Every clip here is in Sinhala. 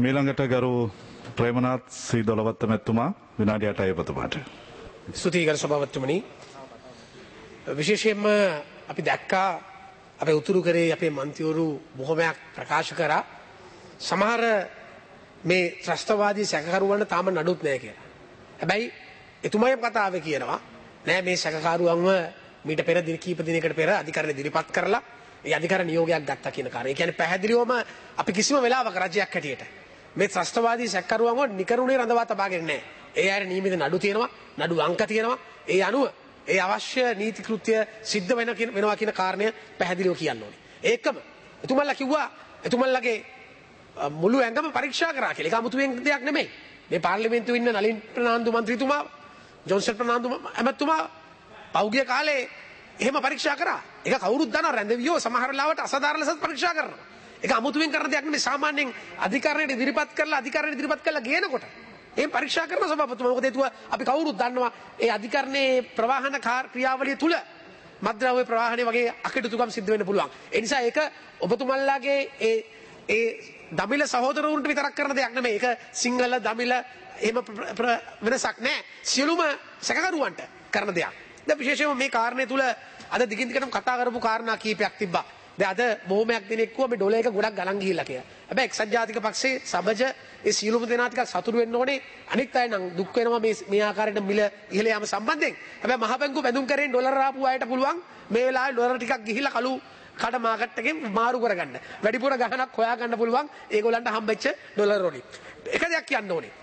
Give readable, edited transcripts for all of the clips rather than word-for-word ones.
මීළඟට ගරු ප්‍රේමනාත් සී දොළවත්ත මැතිතුමා විනාඩි 8යි ඔබතුමාට. ස්තුතියි ගරු සභාපතිතුමනි. විශේෂයෙන්ම අපි දැක්කා අපේ උතුරු කරේ අපේ මන්ත්‍රීවරු බොහොමයක් ප්‍රකාශ කරා සමහර මේ ත්‍රස්තවාදී සැකකරුවන්ට තාම නඩුත් නැහැ කියලා. හැබැයි එතුමාගේ කතාවේ කියනවා නෑ මේ සැකකරුවන්ව මීට පෙර දින කීප දිනයකට පෙර අධිකරණය ඉදිරිපත් කරලා ඒ අධිකරණ නියෝගයක් ගත්තා කියන කාරණේ. ඒ කියන්නේ පැහැදිලිවම අපි කිසිම වෙලාවක රජයක් හැටියට මේ ත්‍රස්තවාදී සැකකරුවන්ව නිකරුණේ රඳවා තබාගෙන නැහැ. ඒ අය නියමිත නඩු තියෙනවා, නඩු අංක තියෙනවා. ඒ අනුව ඒ අවශ්‍ය නීති කෘත්‍ය සිද්ධ වෙනවා කියන කාරණය පැහැදිලිව කියන්න ඕනේ. ඒකම එතුමන්ලා කිව්වා එතුමන්ලගේ මුළු ඇඟම පරීක්ෂා කරා කියලා. ඒක 아무තුවෙන් දෙයක් නෙමෙයි. මේ පාර්ලිමේන්තුවේ ඉන්න නලින් ප්‍රනාන්දු මන්ත්‍රීතුමා, ජොන්සන් ප්‍රනාන්දු ඇමතුමා පෞගිය කාලේ එහෙම පරීක්ෂා කරා. ඒක කවුරුත් දන්නවා රැඳවියෝ සමහර වෙලාවට අසාධාරණ ලෙස පරීක්ෂා කරනවා. ඒක අමුතුවෙන් කරන දෙයක් නෙමෙයි. සාමාන්‍යයෙන් අධිකරණයට ඉදිරිපත් කරලා ගේනකොට ඒ පරීක්ෂා කරන සභාපතිතුමා මොකද හේතුව අපි කවුරුත් දන්නවා ඒ අධිකරණයේ ප්‍රවාහන ක්‍රියාවලිය තුල මද්ද්‍රව්‍ය ප්‍රවාහනය වගේ අකටයුතුකම් සිද්ධ වෙන්න පුළුවන්. ඒ නිසා ඒක ඔබතුමන්ලාගේ ඒ දමිළ සහෝදරවරුන්ට විතරක් කරන දෙයක් නෙමෙයි. ඒක සිංහල දමිළ එහෙම වෙනසක් නැහැ. සියලුම සැකකරුවන්ට කරන දෙයක්. දැන් විශේෂයෙන්ම මේ කාරණේ තුල අද දිගින් දිගටම කතා කරපු කාරණා කීපයක් තිබ්බා. දැන් අද බොහොමයක් දෙනෙක් කිව්වා මේ ඩොලර් එක ගොඩක් ගලන් ගිහිල්ලා කියලා. හැබැයි එක්සත් ජාතික පක්ෂයේ සබජ ඒ සියලුම දෙනා ටිකක් සතුටු වෙන්න ඕනේ. අනිත් අය නම් දුක් වෙනවා මේ ආකාරයට මිල ඉහළ යාම සම්බන්ධයෙන්. හැබැයි මහ බැංකුව බැඳුම් කරේ ඩොලර් ආපු අයට පුළුවන් මේ වෙලාවේ ඩොලර් ටිකක් ගිහිල්ලා කළු කඩ මාකට් එකෙන් මාරු කරගන්න. වැඩිපුර ගහනක් හොයා ගන්න පුළුවන් ඒගොල්ලන්ට හම්බෙච්ච ඩොලර් වලින්. එක දෙයක් කියන්න ඕනේ.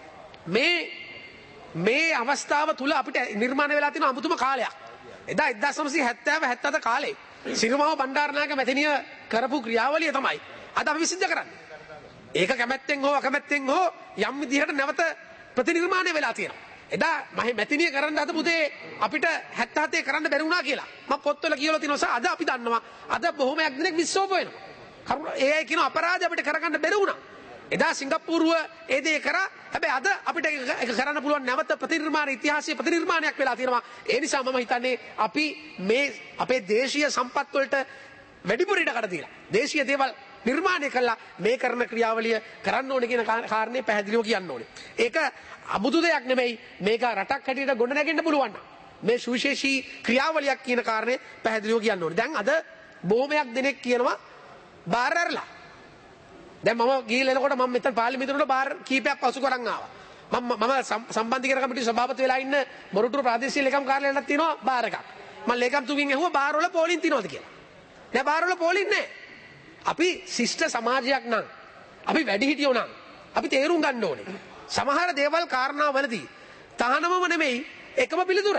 මේ අවස්ථාව තුල අපිට නිර්මාණය වෙලා තියෙන අමුතුම කාලයක්. එදා 1970 කාලේ සිරිමාව බණ්ඩාරනායක මැතිනිය කරපු ක්‍රියාවලිය තමයි අද අපි සිද්ධ කරන්නේ. ඒක කැමැත්තෙන් හෝ අකමැත්තෙන් හෝ යම් විදිහකට නැවත ප්‍රතිනිර්මාණය වෙලා තියෙනවා. එදා මම මැතිනිය කරන්න හදපු දේ අපිට 77 කරන්න බැරි වුණා කියලා. මම පොත්වල කියවලා තියෙනවා. අද අපි දන්නවා. අද බොහොමයක් දෙනෙක් විශ්වාස වෙනවා. ඒ අය කියන අපරාධය අපිට කරගන්න බැරි වුණා. එදා සිංගප්පූරුව ඒ දේ කරා. හැබැයි අද අපිට ඒක කරන්න පුළුවන් නැවත ප්‍රතිනිර්මාණ ඉතිහාසයේ ප්‍රතිනිර්මාණයක් වෙලා තියෙනවා. ඒ නිසා මම හිතන්නේ අපි මේ අපේ දේශීය සම්පත් වලට වැඩිපුර ඉඩකඩ දීලා දේශීය දේවල් නිර්මාණය කළා මේ කරන ක්‍රියාවලිය කරන්න ඕනේ කියන කාරණේ පැහැදිලිව කියන්න ඕනේ. ඒක අමුතු දෙයක් නෙමෙයි. මේක රටක් හැටියට ගොඩ නැගෙන්න පුළුවන්. මේ සුවිශේෂී ක්‍රියාවලියක් කියන කාරණේ පැහැදිලිව කියන්න ඕනේ. දැන් අද බොහොමයක් දෙනෙක් කියනවා බාර් ඇරලා. දැන් මම ගිහිල්ලා එනකොට මම මෙතන පාර්ලිමේන්තුවට බාර් කීපයක් පසු කරන් ආවා. මම සම්බන්ධීකරණ කමිටුවේ සභාපති වෙලා ඉන්න මොරටුව ප්‍රාදේශීය ලේකම් කාර්යාලයකට තියෙනවා බාර් එකක්. මම ලේකම්තුමින් ඇහුවා බාර් වල පෝලින් තියනවද කියලා. නෑ බාර් වල පෝලින් නෑ. අපි ශිෂ්ට සමාජයක් නම් අපි වැඩිහිටියෝ නම් අපි තේරුම් ගන්න ඕනේ. සමහර දේවල් කාරණා වලදී තහනමම නෙමෙයි එකම පිළිතුර.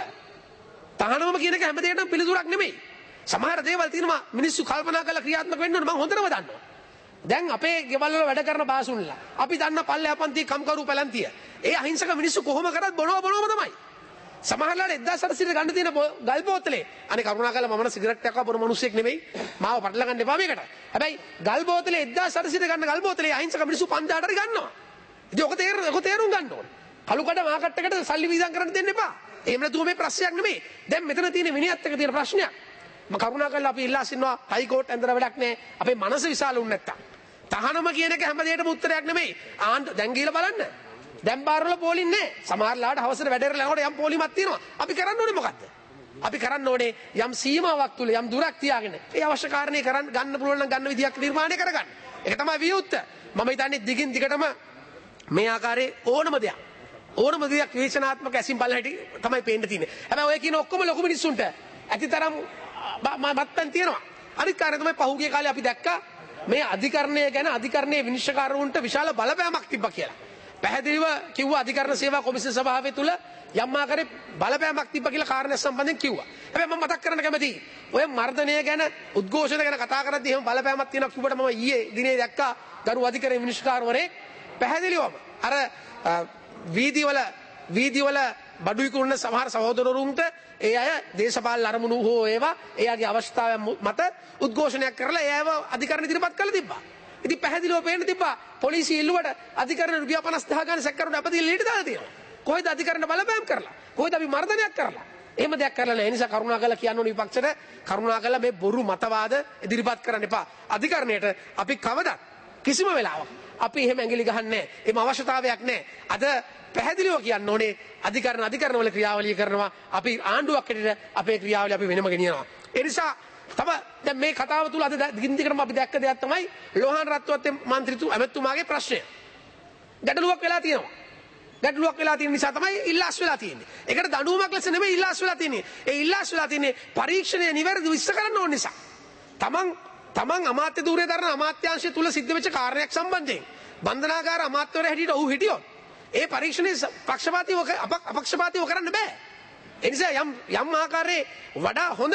තහනමම කියන එක හැම දෙයකටම පිළිතුරක් නෙමෙයි. සමහර දේවල් තියෙනවා මිනිස්සු කල්පනා කරලා ක්‍රියාත්මක වෙන්න ඕනේ. මම හොඳටම දන්නවා. දැන් අපේ ගෙවල් වල වැඩ කරන බාසුන්ලා අපි දන්න පල්ලෙහා පන්ති කම්කරු පැලන්තිය. ඒ අහිංසක මිනිස්සු කොහොම කරත් බොනවම තමයි. සමහරලාට 1800 ගන්න තියෙන ගල් බෝතලේ අනේ කරුණාකරලා මම සිගරට් එකක් බොන මිනිස්සෙක් නෙමෙයි. මාව පටල ගන්න එපා මේකට. හැබැයි ගල් බෝතලේ 1800 ගන්න ගල් බෝතලේ අහිංසක මිනිස්සු 5000ට හරි ගන්නවා. ඉතින් ඔක තේරුම් ගන්න ඕනේ. කළු කඩ මාකට් එකට සල්ලි වීදම් කරන්න දෙන්න එපා. එහෙම නැතුව මේ ප්‍රශ්නයක් නෙමෙයි. දැන් මෙතන තියෙන විනයත් එක තියෙන ප්‍රශ්නයක්. මම කරුණාකරලා අපි ඉල්ලා සිටිනවා හයිකෝට් ඇඳලා වැඩක් නැහැ. අපේ මනස විශාල වුණ නැත්තම්. තහනම කියන එක හැම දෙයකටම උත්තරයක් නෙමෙයි. දැන් ගිහලා බලන්න. දැන් බාර් වල පෝලින් නැහැ. සමහරලාට හවසට වැඩේට යනකොට යම් පෝලිමක් තියෙනවා. අපි කරන්න ඕනේ මොකද්ද? අපි කරන්න ඕනේ යම් සීමාවක් තුල යම් දුරක් තියාගෙන ඒ අවශ්‍ය කාරණේ ගන්න පුළුවන් නම් ගන්න විදියක් නිර්මාණය කරගන්න. ඒක තමයි වියුත්ත. මම හිතන්නේ දිගින් දිගටම මේ ආකාරයේ ඕනම දෙයක් විචනාත්මක ඇසින් බලන හැටි තමයි පේන්න තියෙන්නේ. හැබැයි ඔය කියන ඔක්කොම ලොකු මිනිස්සුන්ට ඇතිතරම් මත්පැන් තියෙනවා. අනිත් කාරණේ තමයි පහුගිය කාලේ අපි දැක්කා මේ අධිකරණය ගැන අධිකරණයේ විනිශ්චයකාරවරුන්ට විශාල බලපෑමක් තිබ්බා කියලා. පැහැදිලිව කිව්වා අධිකරණ සේවා කොමිසම සභාවේ තුල යම් ආකාරයේ බලපෑමක් තිබ්බා කියලා කාරණා සම්බන්ධයෙන් කිව්වා. හැබැයි මම මතක් කරන්න කැමතියි. ඔය මර්ධනය ගැන උද්ඝෝෂණ ගැන කතා කරද්දී එහෙම බලපෑමක් තියෙනවා කිව්වට මම ඊයේ දිනේ දැක්කා ගරු අධිකරණ විනිශ්චයකාරවරේ පැහැදිලිවම අර වීදිවල බඩු විකුණන සමහර සහෝදරවරුන්ට ඒ අය දේශපාලන අරමුණු හෝ ඒවා එයාගේ අවස්ථාවන් මත උද්ඝෝෂණයක් කරලා ඒව අධිකරණ ඉදිරිපත් කළා තිබ්බා. ඉතින් පැහැදිලිව පේන්න තිබ්බා පොලිසිය ඉල්ලුවට අධිකරණ රුපියල් 50000 ගන්න සැකකරුට අපදිල් ලීට දාලා තියෙනවා. කොහෙද අධිකරණ බලපෑම් කරලා? කොහෙද අපි මර්ධනයක් කරලා? එහෙම දෙයක් කරලා නැහැ. ඒ නිසා කරුණාකරලා කියන්න ඕනේ විපක්ෂයට කරුණාකරලා මේ බොරු මතවාද ඉදිරිපත් කරන්න එපා. අධිකරණයට අපි කවදත් කිසිම වෙලාවක අපි එහෙම ඇඟිලි ගහන්නේ නැහැ. එහෙම අවශ්‍යතාවයක් නැහැ. අද පැහැදිලිව කියන්න ඕනේ අධිකරණ ක්‍රියාවලිය කරනවා. අපි ආණ්ඩුවක් හැටියට අපේ ක්‍රියාවලිය අපි වෙනම ගෙනියනවා. ඒ නිසා දැන් මේ කතාව තුල අද දිගින්දිගටම අපි දැක්ක දෙයක් තමයි ලෝහන් රත්නවත්තේ මන්ත්‍රීතු ඇමතුමාගේ ප්‍රශ්නය. ගැටලුවක් වෙලා තියෙනවා. ගැටලුවක් වෙලා තියෙන නිසා තමයි ඉල්ලාස් වෙලා තියෙන්නේ. ඒකට දඬුවමක් ලෙස නෙමෙයි ඉල්ලාස් වෙලා තියෙන්නේ. ඒ ඉල්ලාස් වෙලා තියෙන්නේ පරීක්ෂණය නිවැරදිව විශ්ස කරන්න ඕන නිසා. තමන් අමාත්‍ය ධූරය දරන අමාත්‍යාංශය තුල සිද්ධ වෙච්ච කාර්යයක් සම්බන්ධයෙන් බන්ධනාගාර අමාත්‍යවරයා හැටියට ඔහු හිටියොත් ඒ පරීක්ෂණය අපක්ෂපාතීව කරන්න බෑ. ඒ නිසා යම් ආකාරයේ වඩා හොඳ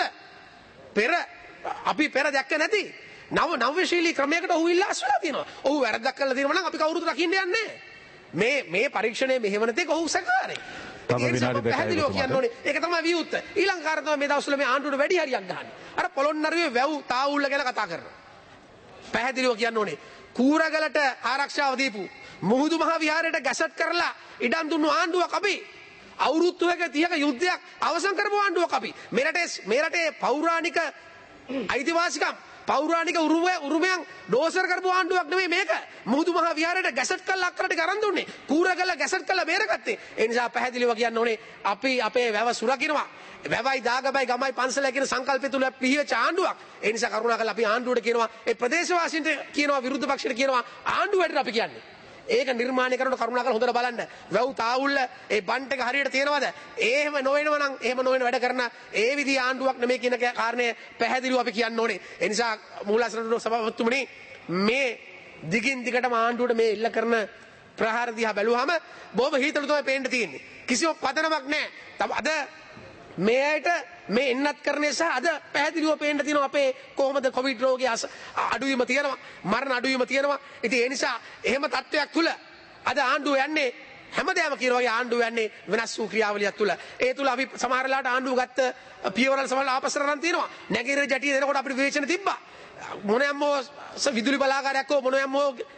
අපි පෙර දැක්ක නැති නවශීලී ක්‍රමයකට ඔහු ඉල්ලාස් වෙලා තියෙනවා. ඔහු වැරද්දක් කළා තියෙනවා නම් අපි කවුරුත් රකින්න යන්නේ නැහැ. මේ පරීක්ෂණය මෙහෙවන තෙක් ඔහු සැකාරේ. පැහැදිලිව කියන්න ඕනේ. ඒක තමයි විවුර්ත. ඊළඟ කාරණා තමයි මේ දවස්වල මේ ආණ්ඩුවට වැඩි හරියක් ගහන්නේ. අර පොළොන්නරුවේ වැව් තාවුල්ල ගැන කතා කරනවා. පැහැදිලිව කියන්න ඕනේ. කූරගලට ආරක්ෂාව දීපු මුහුදු මහ විහාරයට ගැසට් කරලා ඉඩම් දුන්නු ආණ්ඩුවක් අපි. අවුරුදු 30ක යුද්ධයක් අවසන් කරපු ආණ්ඩුවක් අපි. මේ රටේ පෞරාණික අයිතිවාසිකම් පෞරාණික උරුමයන් දෝෂර කරපු ආණ්ඩුවක් නෙමෙයි මේක. මුහුදු මහ විහාරයට ගැසට් කරලා අක්කරට ගරන් දුන්නේ. කූරගල ගැසට් කරලා බේරගත්තේ. ඒ නිසා පැහැදිලිව කියන්න ඕනේ අපි අපේ වැව සුරකින්නවා. වැවයි දාගබයි ගමයි පන්සලයි කියන සංකල්පය තුල පිහිවච්ච ආණ්ඩුවක්. ඒ නිසා කරුණාකරලා අපි ආණ්ඩුවට කියනවා ඒ ප්‍රදේශවාසීන්ට කියනවා විරුද්ධ පක්ෂයට කියනවා ආණ්ඩුවට අපි කියන්නේ. ඒක නිර්මාණය කරන කරුණාකර හොඳට බලන්න. වැව් තාවුල්ල ඒ බන්ට් එක හරියට තියෙනවද? එහෙම නොවෙනව නම් එහෙම නොවන වැඩ කරන ඒ විදිහ ආණ්ඩුවක් නෙමෙයි කියන කාරණය පැහැදිලිව අපි කියන්න ඕනේ. ඒ නිසා මූලාසන සභාපතිතුමනි මේ දිගින් දිගටම ආණ්ඩුවට මේ ඉල්ල කරන ප්‍රහාර දිහා බැලුවාම බොහොම හිතලු තමයි පේන්න තියෙන්නේ. කිසිම පදනමක් නැහැ. අද මේ ඇයිට මේ එන්නත් කරන්නේ සහ අද පැහැදිලිව පේන්න තියෙනවා අපේ කොහොමද කොවිඩ් රෝගී අඩුවීම තියෙනවා මරණ අඩුවීම තියෙනවා. ඉතින් ඒ නිසා එහෙම තත්ත්වයක් තුල අද ආණ්ඩුව යන්නේ හැමදේම කියන වගේ ආණ්ඩුව යන්නේ වෙනස් වූ ක්‍රියාවලියක් තුල. ඒ තුල අපි සමහර වෙලාවට ආණ්ඩුව ගත්ත පියවරල් සමහර ආපස්සට රන් තියෙනවා. නැගිරිර ජටිය දෙනකොට අපිට විවේචන තිබ්බා. මොනෑම විදුලි බලාගාරයක් හෝ මොනෑම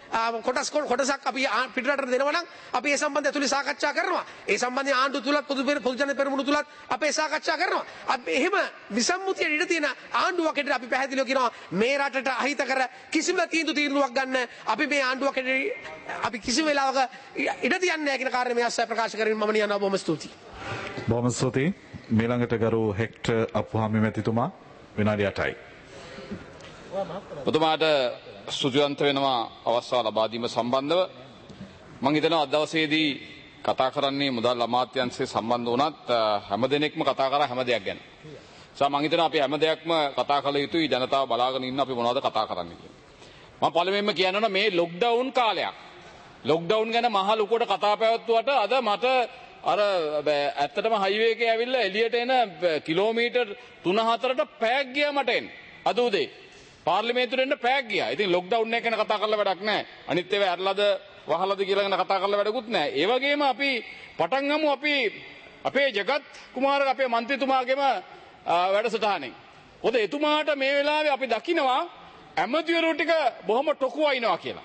කොටසක් අපි පිටරටට දෙනවා නම් අපි ඒ සම්බන්ධය තුල සාකච්ඡා කරනවා. ඒ සම්බන්ධයෙන් ආණ්ඩුව තුලත් පොදු ජන පෙරමුණු තුලත් අපේ සාකච්ඡා කරනවා. අපි එහෙම විසම්මුතියට ඉඩ තියෙන ආණ්ඩුවක් හැටියට අපි පැහැදිලිව කියනවා මේ රටට අහිතකර කිසිම තීන්දුවක් ගන්න අපි මේ ආණ්ඩුවක් හැටියට අපි කිසිම වෙලාවක ඉඩ තියන්නේ නැහැ කියන කාරණේ මේ අස්සය ප්‍රකාශ කරමින් මම නියනවා. බොහොම ස්තුතියි. බොහොම ස්තුතියි. ඊළඟට ගරු හෙක්ටර් අප්පුහාමි මැතිතුමා විනාඩි 8යි. ඔතුමාට ස්තුතිවන්ත වෙනවා අවස්ථාව ලබා දීම සම්බන්ධව. මම හිතනවා අද දවසේදී කතා කරන්නේ මුදල් අමාත්‍යාංශයේ සම්බන්ධ වුණත් හැම දිනෙකම කතා කරා හැම දෙයක් ගැන. මම හිතනවා අපි හැම දෙයක්ම කතා කළ යුතුයි. ජනතාව බලාගෙන ඉන්න අපි මොනවද කතා කරන්නේ කියලා. මම පළමුවෙන්ම කියනවා මේ ලොක්ඩවුන් කාලයක්. ලොක්ඩවුන් ගැන මහ ලොකුවට කතා පැවැත්වුවට අද මට අර ඇත්තටම හයිවේ එකේ ඇවිල්ලා එළියට එන කිලෝමීටර් 3-4ට පැයක් ගියා මට එන්න. අද උදේ පාර්ලිමේන්තුවට එන්න පැයක් ගියා. ඉතින් ලොක්ඩවුන් එක ගැන කතා කරලා වැඩක් නැහැ. අනිත් ඒවා ඇරලාද වහලාද කියලා ගැන කතා කරලා වැඩකුත් නැහැ. ඒ වගේම අපි පටන් ගමු අපි අපේ ජගත් කුමාර අපේ මන්ත්‍රීතුමාගේම වැඩසටහනෙන්. මොකද එතුමාට මේ වෙලාවේ අපි දකිනවා ඇමතිවරු ටික බොහොම ටොකු වයින්නවා කියලා.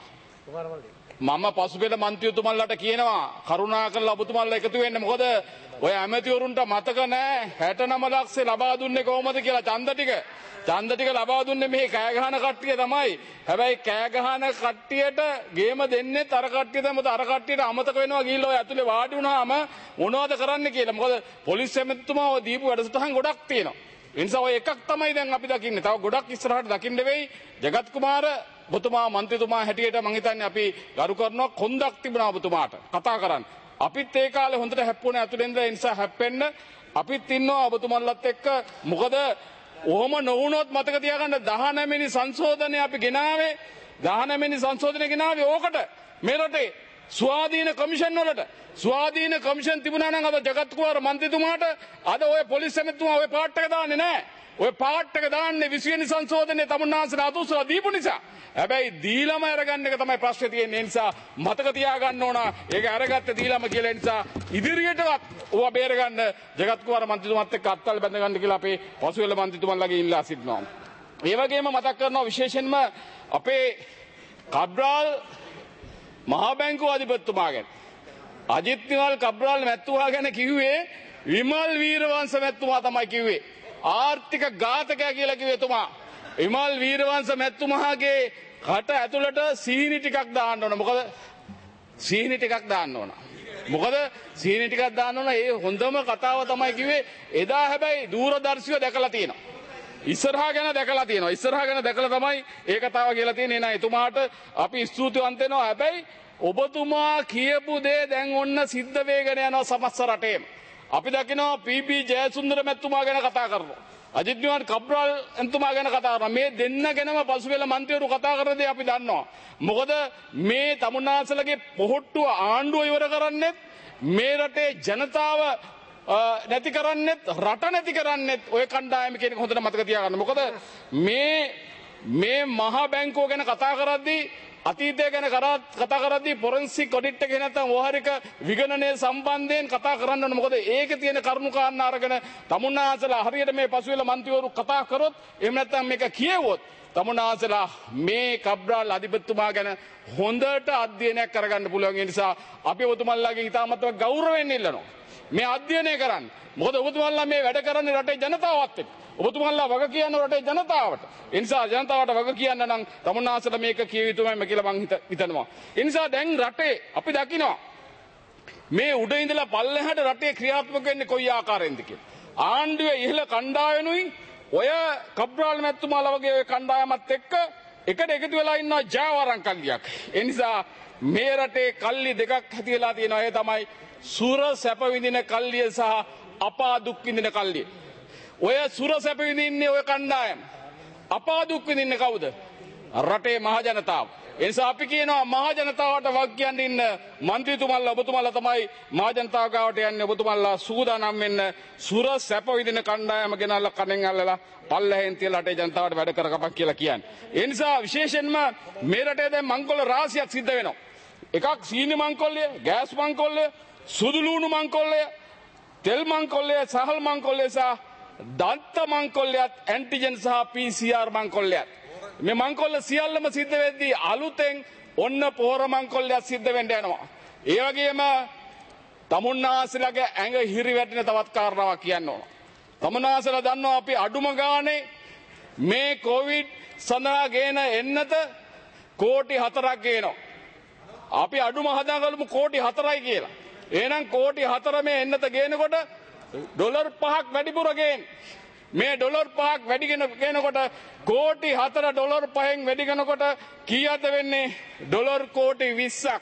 මම පසුපෙළ මන්ත්‍රීතුමන්ලාට කියනවා කරුණාකරලා ඔබතුමන්ලා එකතු වෙන්න. මොකද ඔය ඇමතිවරුන්ට මතක නැහැ 69 ලක්ෂේ ලබා දුන්නේ කොහොමද කියලා ඡන්ද ටික ලබා දුන්නේ මේ කෑ ගහන කට්ටිය තමයි. හැබැයි කෑ ගහන කට්ටියට ගේම දෙන්නේ අර කට්ටිය තමයි. අර කට්ටියට අමතක වෙනවා ගිහිල්ලා ඔය ඇතුලේ වාඩි වුණාම මොනවද කරන්න කියලා. මොකද පොලිස් ඇමතිතුමා ඔය දීපු වැඩසටහන් ගොඩක් තියෙනවා. ඒ නිසා ඔය එකක් තමයි දැන් අපි දකින්නේ. තව ගොඩක් ඉස්සරහට දකින්න වෙයි. ජගත් කුමාර ඔබතුමා මන්ත්‍රීතුමා හැටියට මම හිතන්නේ අපි ගරු කරනවා. කොන්දක් තිබුණා ඔබතුමාට කතා කරන්න. අපිත් ඒ කාලේ හොඳට හැප්පුණේ ඇතුලෙන් ඉඳලා. ඒ නිසා හැප්පෙන්න අපිත් ඉන්නවා ඔබතුමන්ලත් එක්ක. මොකද ඔහොම නොවුනොත් මතක තියාගන්න 19 වෙනි සංශෝධනය අපි ගෙනාවේ 19 වෙනි සංශෝධනය ගෙනාවේ ඕකට මේ රටේ ස්වාධීන කමිෂන් වලට ස්වාධීන කමිෂන් තිබුණා නම් අද ජගත් කුමාර මන්ත්‍රීතුමාට අද ඔය පොලිස් ඇමතිතුමා ඔය පාට් එක දාන්නේ නැහැ. ඔය පාට් එක දාන්නේ 20 වෙනි සංශෝධනයේ තමුන්නාන්සලා අතුසලා දීපු නිසා. හැබැයි දීලම අරගන්න එක තමයි ප්‍රශ්නේ තියෙන්නේ. ඒ නිසා මතක තියාගන්න ඕන. ඒක අරගත්තේ දීලම කියලා. නිසා ඉදිරියටවත් ඕවා බේර ගන්න ජගත් කුමාර මන්ත්‍රීතුමාත් එක්ක අත්වල බැඳ ගන්න කියලා අපේ පසුවෙල මන්ත්‍රීතුමන්ලාගේ ඉල්ලා සිටිනවා. ඒ වගේම මතක් කරනවා විශේෂයෙන්ම අපේ කබ්‍රාල් මහා බැංකුව අධිපතිතුමා ගැන. අජිත් නිමල් කබ්‍රාල් මැතිතුමා ගැන කිව්වේ විමල් වීරවංශ මැතිතුමා තමයි කිව්වේ. ආර්ථික ඝාතකයා කියලා කිව්වේ එතුමා. විමල් වීරවංශ මැතිතුමාගේ කට ඇතුළට සීනි ටිකක් දාන්න ඕන. මොකද සීනි ටිකක් දාන්න ඕන. මොකද සීනි ටිකක් දාන්න ඕන. ඒ හොඳම කතාව තමයි කිව්වේ එදා හැබැයි දූරදර්ශිව දැකලා තියෙනවා. ඉස්සරහා ගැන දැකලා තියෙනවා. ඉස්සරහා ගැන දැකලා තමයි ඒ කතාව කියලා තියෙන්නේ. නෑ එතුමාට අපි ස්තුතිවන්ත වෙනවා. හැබැයි ඔබතුමා කියපු දේ දැන් ඔන්න සිද්ධ වෙගෙන යනවා සමස්ත රටේම. අපි දකිනවා පී.පී. ජයසුන්දර මැතිතුමා ගැන කතා කරනවා. අජිත් නිවාඩ් කබ්‍රාල් එතුමා ගැන කතා කරනවා. මේ දෙන්න ගැනම පසුවෙල මන්ත්‍රීවරු කතා කරන දේ අපි දන්නවා. මොකද මේ තමුන්නාසලගේ පොහොට්ටුව ආණ්ඩුව ඉවර කරන්නෙත් මේ රටේ ජනතාව නැති කරන්නෙත් රට නැති කරන්නෙත් ඔය කණ්ඩායම කියන හොඳට මතක තියාගන්න. මොකද මේ මහා බැංකුව ගැන කතා කරද්දී අතීතය ගැන කතා කරද්දී ෆොරෙන්සික් ඔඩිට් එක නැත්නම් ඕහරික විගණනය සම්බන්ධයෙන් කතා කරන්න ඕන. මොකද ඒකේ තියෙන කරුණු කාරණා අරගෙන තමුන්නාසලා හරියට මේ පසුවෙල මන්ත්‍රීවරු කතා කරොත් එහෙම නැත්නම් මේක කියවුවොත් තමුන්නාසලා මේ කබ්‍රාල් අධිපතිතුමා ගැන හොඳට අධ්‍යයනයක් කරගන්න පුළුවන්. ඒ නිසා අපි ඔබතුමන්ලාගේ ඉතාමත්ව ගෞරවයෙන් ඉල්ලනවා මේ අධ්‍යයනය කරන්න. මොකද ඔබතුමන්ලා මේ වැඩ කරන්නේ රටේ ජනතාවත් එක්ක. ඔබතුමන්ලා වග කියන්න රටේ ජනතාවට. ඒ නිසා ජනතාවට වග කියන්න නම් තමුන්නාසල මේක කිය යුතුමයි කියලා මං හිතනවා. ඒ නිසා දැන් රටේ අපි දකිනවා මේ උඩ ඉඳලා පල්ලෙහාට රටේ ක්‍රියාත්මක වෙන්නේ කොයි ආකාරයෙන්ද කියලා. ආණ්ඩුවේ ඉහළ කණ්ඩායමුයි ඔය කබ්‍රාල් මැතිතුමාලා වගේ ඔය කණ්ඩායමත් එක්ක එකට එකතු වෙලා ඉන්නවා ජාවාරම් කල්ලියක්. ඒ නිසා මේ රටේ කල්ලි දෙකක් ඇති වෙලා තියෙනවා. ඒ තමයි සුර සැප විඳින කල්ලිය සහ අපා දුක් විඳින කල්ලිය. ඔය සුර සැප විඳින්නේ ඔය කණ්ඩායම. අපා දුක් විඳින්නේ කවුද? රටේ මහ ජනතාව. ඒ නිසා අපි කියනවා මහ ජනතාවට වග කියන්න ඉන්න മന്ത്രിතුමල්ලා ඔබතුමල්ලා තමයි මහ ජනතාව ගාවට යන්නේ. ඔබතුමල්ලා සූදානම් වෙන්න සුර සැප විඳින කණ්ඩායම ගෙනල්ලා කණෙන් අල්ලලා පල්ලෙහෙන් තියලා රටේ ජනතාවට වැඩ කරගපක් කියලා කියන්නේ. ඒ නිසා විශේෂයෙන්ම මේ රටේ දැන් මංකොල්ල රාශියක් සිද්ධ වෙනවා. එකක් සීනි මංකොල්ලය, ගෑස් මංකොල්ලය, සුදු ලුණු මංකොල්ලය, තෙල් මංකොල්ලය, සහල් මංකොල්ලය සහ දන්ත මංකොල්ලයත් ඇන්ටිජන් සහ PCR මංකොල්ලයත්. මේ මංකොල්ල සියල්ලම සිද්ධ වෙද්දී අලුතෙන් ඔන්න පොහොර මංකොල්ලයක් සිද්ධ වෙන්න යනවා. ඒ වගේම තමුන්නාසලගේ ඇඟ හිරි වැටෙන තවත් කාරණාවක් කියන්න ඕන. තමුන්නාසලා දන්නවා අපි අඩුම ගානේ මේ කොවිඩ් සඳහා ගේන එන්නත කෝටි 4ක් ගේනවා. අපි අඩුම හදාගලමු කෝටි 4යි කියලා. එහෙනම් කෝටි 4 මේ එන්නත ගේනකොට ඩොලර් 5ක් වැඩිපුර ගේන. මේ ඩොලර් 5ක් වැඩි ගේනකොට කෝටි 4 ඩොලර් 5න් වැඩි කරනකොට කීයද වෙන්නේ? ඩොලර් කෝටි 20ක්.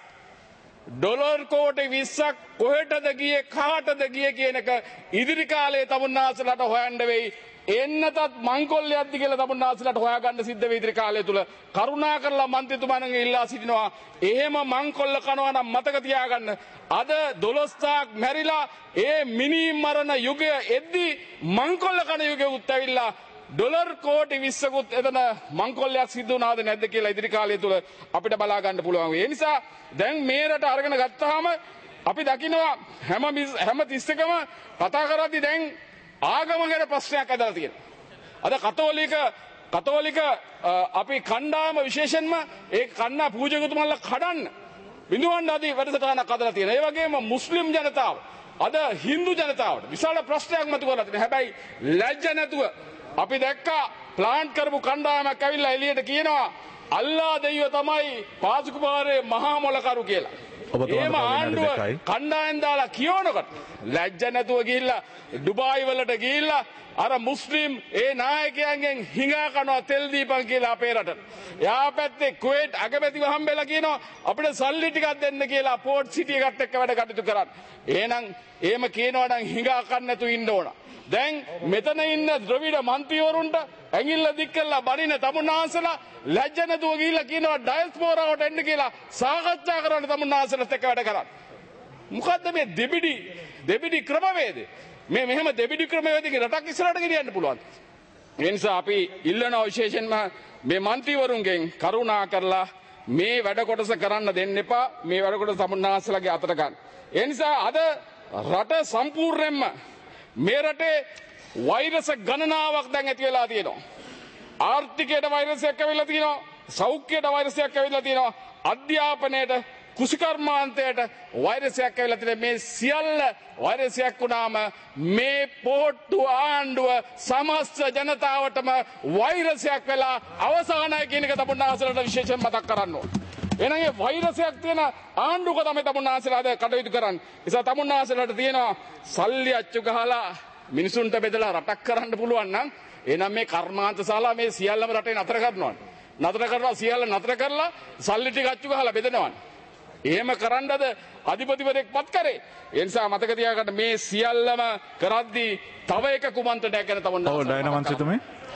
ඩොලර් කෝටි 20ක් කොහෙටද ගියේ කාටද ගියේ කියන එක ඉදිරි කාලේ තමුන්නාසලට හොයන්න වෙයි. එන්නතත් මංකොල්ලයක්ද කියලා තමුන්නාසලට හොයාගන්න සිද්ධ වෙයි ඉදිරි කාලය තුල. කරුණා කරලා මන්ත්‍රීතුමාණන්ගේ ඉල්ලා සිටිනවා එහෙම මංකොල්ල කනවා නම් මතක තියාගන්න. අද 12ක් මැරිලා ඒ මිනි මරණ යුගය එද්දී මංකොල්ල කන යුගය උත් ඇවිල්ලා ඩොලර් කෝටි 20කුත් එතන මංකොල්ලයක් සිද්ධ වුණාද නැද්ද කියලා ඉදිරි කාලය තුල අපිට බලා ගන්න පුළුවන්. ඒ නිසා දැන් මේ රට අරගෙන ගත්තාම අපි දකිනවා හැම තිස්සකම කතා කරද්දී දැන් ආගම ගැන ප්‍රශ්නයක් ඇදලා තියෙනවා. අද කතෝලික අපි කණ්ඩායම විශේෂයෙන්ම ඒ කන්නා පූජකතුමන්ලා කඩන්න බිඳුවන් ආදී වැඩසටහනක් අදලා තියෙනවා. ඒ වගේම මුස්ලිම් ජනතාව අද හින්දු ජනතාවට විශාල ප්‍රශ්නයක් මතු කරලා තියෙනවා. හැබැයි ලැජ්ජ නැතුව අපි දැක්කා ප්ලාන්ට් කරපු කණ්ඩායමක් ඇවිල්ලා එළියට කියනවා අල්ලා දෙවියෝ තමයි පාසුකුමාරේ මහා මොලකරු කියලා. එහෙම ආණ්ඩුව කණ්ඩායම් දාලා කියවනකොට ලැජ්ජ නැතුව ගිහිල්ලා ඩුබායි වලට ගිහිල්ලා අර මුස්ලිම් ඒ නායකයන්ගෙන් හිඟා කනවා තෙල් දීපන් කියලා අපේ රටට. යා පැත්තේ කුවේට් අගමැතිව හම්බෙලා කියනවා අපිට සල්ලි ටිකක් දෙන්න කියලා පෝට් සිටි එකත් එක්ක වැඩ කටයුතු කරන්න. එහෙනම් එහෙම කියනවා නම් හිඟා කන්න නැතුව ඉන්න ඕන. දැන් මෙතන ඉන්න ද්‍රවිඩ මන්ත්‍රීවරුන්ට ඇඟිල්ල දික් කරලා බනින තමුන්නාසලා ලැජ්ජ නැතුව ගිහිල්ලා කියනවා ඩයස්පෝරාවට එන්න කියලා සාකච්ඡා කරන්න තමුන්නාසලත් එක්ක වැඩ කරන්න. මොකද්ද මේ දෙබිඩි ක්‍රමවේදය? මේ මෙහෙම දෙබිඩි ක්‍රමවේදකින් රටක් ඉස්සරහට ගෙනියන්න පුළුවන්. ඒ නිසා අපි ඉල්ලනවා විශේෂයෙන්ම මේ මන්ත්‍රීවරුන්ගෙන් කරුණා කරලා මේ වැඩ කොටස කරන්න දෙන්න එපා. මේ වැඩ කොටස තමුන්නාසලගේ අතට ගන්න. ඒ නිසා අද රට සම්පූර්ණයෙන්ම මේ රටේ වෛරස ගණනාවක් දැන් ඇති වෙලා තියෙනවා. ආර්ථිකයට වෛරසයක් ඇවිල්ලා තියෙනවා. සෞඛ්‍යයට වෛරසයක් ඇවිල්ලා තියෙනවා. අධ්‍යාපනයට කුසිකර්මාන්තයට වෛරසයක් ඇවිල්ලා තියෙන මේ සියල්ල වෛරසයක් වුණාම මේ පොට්ටු ආණ්ඩුව සමස්ත ජනතාවටම වෛරසයක් වෙලා අවසානයි කියන එක තමුන්නාසලට විශේෂයෙන් මතක් කරන්න ඕන. එහෙනම් මේ වෛරසයක් තියෙන ආණ්ඩුවක තමයි තමුන්නාසලාද කටයුතු කරන්නේ. ඒ නිසා තමුන්නාසලට තියෙනවා සල්ලි අච්චු ගහලා මිනිසුන්ට බෙදලා රටක් කරන්න පුළුවන් නම් එහෙනම් මේ කර්මාන්තශාලා මේ සියල්ලම රටේ නතර කරනවා. නතර කරලා සියල්ල නතර කරලා සල්ලි ටික අච්චු ගහලා බෙදනවා. එහෙම කරන්නද අධිපතිවරයෙක් පත් කරේ. ඒ නිසා මතක තියාගන්න මේ සියල්ලම කරද්දී තව එක කුමන්ත්‍රණයක් ගැන තමුන්නාසලා. ඔව් ඩයනා මන්ත්‍රීතුමේ.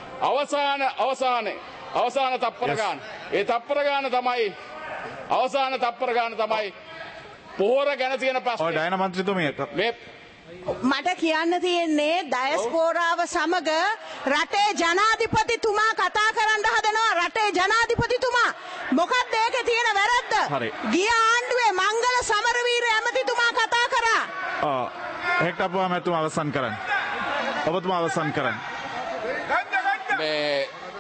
අවසාන තප්පර ගන්න. ඒ තප්පර ගන්න තමයි අවසාන තප්පර ගන්න තමයි පොහොර ගැන තියෙන ප්‍රශ්නේ. ඔව් ඩයනා මන්ත්‍රීතුමේ මේ මට කියන්න තියෙන්නේ ඩයස්පෝරාව සමග රටේ ජනාධිපතිතුමා කතා කරන්න හදනවා. රටේ ජනාධිපතිතුමා මොකක්ද ඒකේ තියෙන වැරද්ද? ගිය ආණ්ඩුවේ මංගල සමරවීර ඇමතිතුමා කතා කරා. හෙක්ටර් අපුහාමතුමා අවසන් කරන්න. ඔබතුමා අවසන් කරන්න. මේ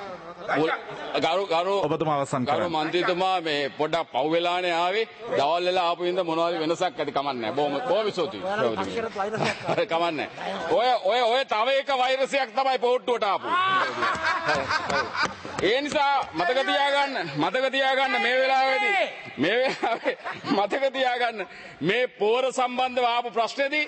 ගරු මන්ත්‍රීතුමා මේ පොඩ්ඩක් පව් වෙලානේ ආවේ. දවල් වෙලා ආපු ඉඳ මොනවද වෙනසක් ඇති කමන්නේ. බොහොම ස්තුතියි. කමන්නේ. ඔය තව එක වෛරසයක් තමයි පොට්ටුවට ආපු. ඒ නිසා මතක තියාගන්න මේ වෙලාවේදී මතක තියාගන්න මේ පෝර සම්බන්ධව ආපු ප්‍රශ්නේදී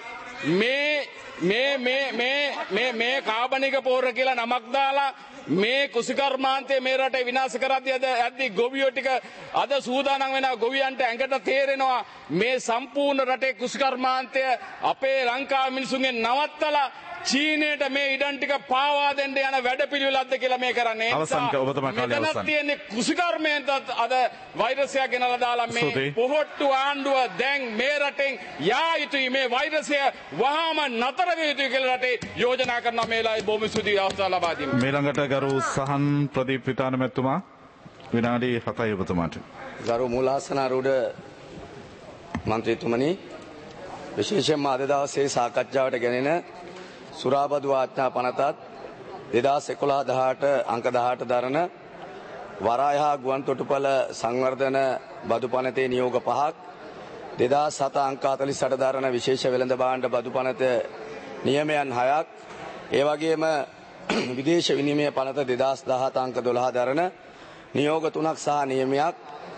මේ කාබනික පෝර කියලා නමක් දාලා මේ කුසිකර්මාන්තය මේ රටේ විනාශ කරද්දී ඇද්දි ගොවියෝ ටික අද සූදානම් වෙනවා. ගොවියන්ට ඇඟට තේරෙනවා මේ සම්පූර්ණ රටේ කුසිකර්මාන්තය අපේ ලංකාවේ මිනිසුන්ගෙන් නවත්තලා චීනයට මේ ඉඩම් ටික පාවා දෙන්න යන වැඩපිළිවෙලක්ද කියලා මේ කරන්නේ. මෙතන තියෙන්නේ කුසිකර්මයෙන්ද අද වෛරසයක් ගෙනලා දාලා මේ පොහොට්ටු ආණ්ඩුව දැන් මේ රටෙන් යා යුතුයි. මේ වෛරසය වහාම නතර විය යුතුයි කියලා රටේ යෝජනා කරනවා. මේ වෙලාවේ බොහොම ස්තුතියි අවස්ථාව ලබා දීම. මේ ළඟට ගරු සහන් ප්‍රදීප් විතාන මැතිතුමා විනාඩි 7යි ඔබතුමාට. ගරු මූලාසනාරූඪ මන්ත්‍රීතුමනි, විශේෂයෙන්ම අද දවසේ සාකච්ඡාවට ගෙනෙන සුරාබදු ආඥා පනතත් 2011-18 අංක 18 දරන වරාය හා ගුවන් තොටුපළ සංවර්ධන බදු පනතේ නියෝග 5ක් 2007 අංක 48 දරන විශේෂ වෙළඳ භාණ්ඩ බදු පනත නියමයන් 6ක් ඒ වගේම විදේශ විනිමය පනත 2017 අංක 12 දරන නියෝග 3ක් සහ නියමයක්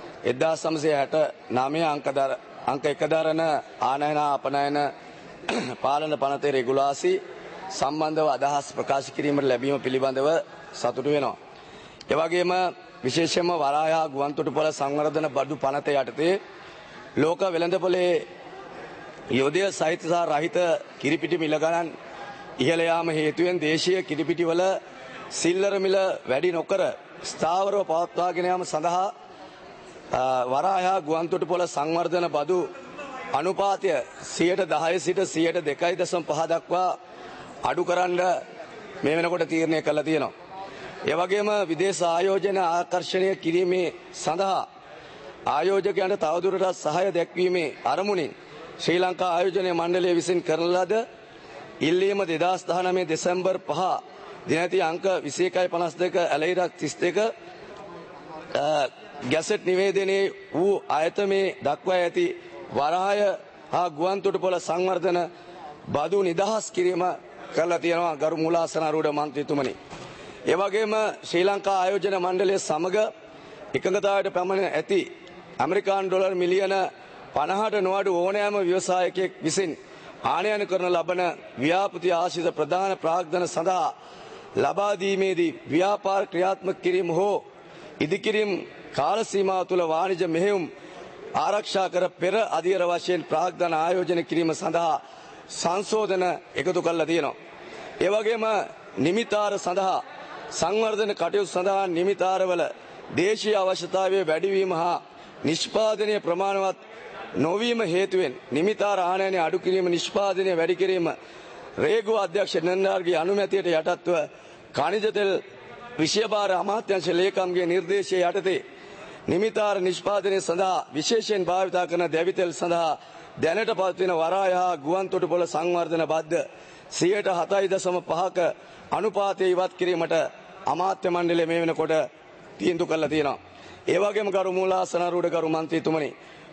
1969 අංක 1 දරන ආනයන අපනයන පාලන පනතේ රෙගුලාසි සම්බන්ධව අදහස් ප්‍රකාශ කිරීමට ලැබීම පිළිබඳව සතුටු වෙනවා. ඒ වගේම විශේෂයෙන්ම වරාය හා ගුවන් තොටුපළ සංවර්ධන බඩු පනත යටතේ ලෝක වෙළඳපොලේ යෝධය සහිත සහ රහිත කිරිපිටි මිල ගණන් ඉහළ යාම හේතුවෙන් දේශීය කිරිපිටිවල සිල්ලර මිල වැඩි නොකර ස්ථාවරව පවත්වාගෙන යාම සඳහා වරාය හා ගුවන් තොටුපළ සංවර්ධන බදු අනුපාතය 10% සිට 2.5 දක්වා අඩු කරන්න මේ වෙනකොට තීරණය කළා තියෙනවා. ඒ වගේම විදේශ ආයෝජන ආකර්ෂණය කිරීමේ සඳහා ආයෝජකයන්ට තවදුරටත් සහාය දැක්වීමේ අරමුණින් ශ්‍රී ලංකා ආයෝජන මණ්ඩලය විසින් කරන ලද ඉල්ලීම 2019 දෙසැම්බර් 5 දිනති අංක 2152 ඇලයිරක් 32 ගැසට් නිවේදනයේ වූ ආයතනයේ දක්වා ඇති වරාය හා ගුවන් තොටුපළ සංවර්ධන බදු නිදහස් කිරීම කරලා තියෙනවා ගරු මූලාසනාරූඪ මන්ත්‍රීතුමනි. ඒ වගේම ශ්‍රී ලංකා ආයෝජන මණ්ඩලය සමග එකඟතාවයට පැමිණ ඇති ඇමරිකානු ඩොලර් මිලියන 50ට නොඅඩු ඕනෑම ව්‍යවසායකයෙක් විසින් ආනයන කරන ලබන ව්‍යාපෘති ආශ්‍රිත ප්‍රධාන ප්‍රාග්ධන සඳහා ලබා දීමේදී ව්‍යාපාර ක්‍රියාත්මක කිරීම හෝ ඉදිකිරීම කාල සීමාව තුළ වාණිජ මෙහෙයුම් ආරක්ෂා කර පෙර අධීර වශයෙන් ප්‍රාග්ධන ආයෝජන කිරීම සඳහා සංශෝධන එකතු කරලා තියෙනවා. ඒ වගේම නිමිතාර සඳහා සංවර්ධන කටයුතු සඳහා නිමිතාරවල දේශීය අවශ්‍යතාවයේ වැඩිවීම හා නිෂ්පාදනීය ප්‍රමාණවත් නොවීම හේතුවෙන් නිමිතාර ආනයනය අඩු කිරීම නිෂ්පාදනය වැඩි කිරීම රේගුව අධ්‍යක්ෂ නන්දාර්ගේ අනුමැතියට යටත්ව ඛනිජ තෙල් විෂයභාර අමාත්‍යාංශ ලේකම්ගේ නිර්දේශය යටතේ නිමිතාර නිෂ්පාදනය සඳහා විශේෂයෙන් භාවිතා කරන දැවිතෙල් සඳහා දැනට පවතින වරාය හා ගුවන් තොටුපළ සංවර්ධන බද්ධ 7.5ක අනුපාතය ඉවත් කිරීමට අමාත්‍ය මණ්ඩලය මේ වෙනකොට තීන්දුව කළා තියෙනවා. ඒ වගේම ගරු මූලාසනාරූඪ ගරු මන්ත්‍රීතුමනි,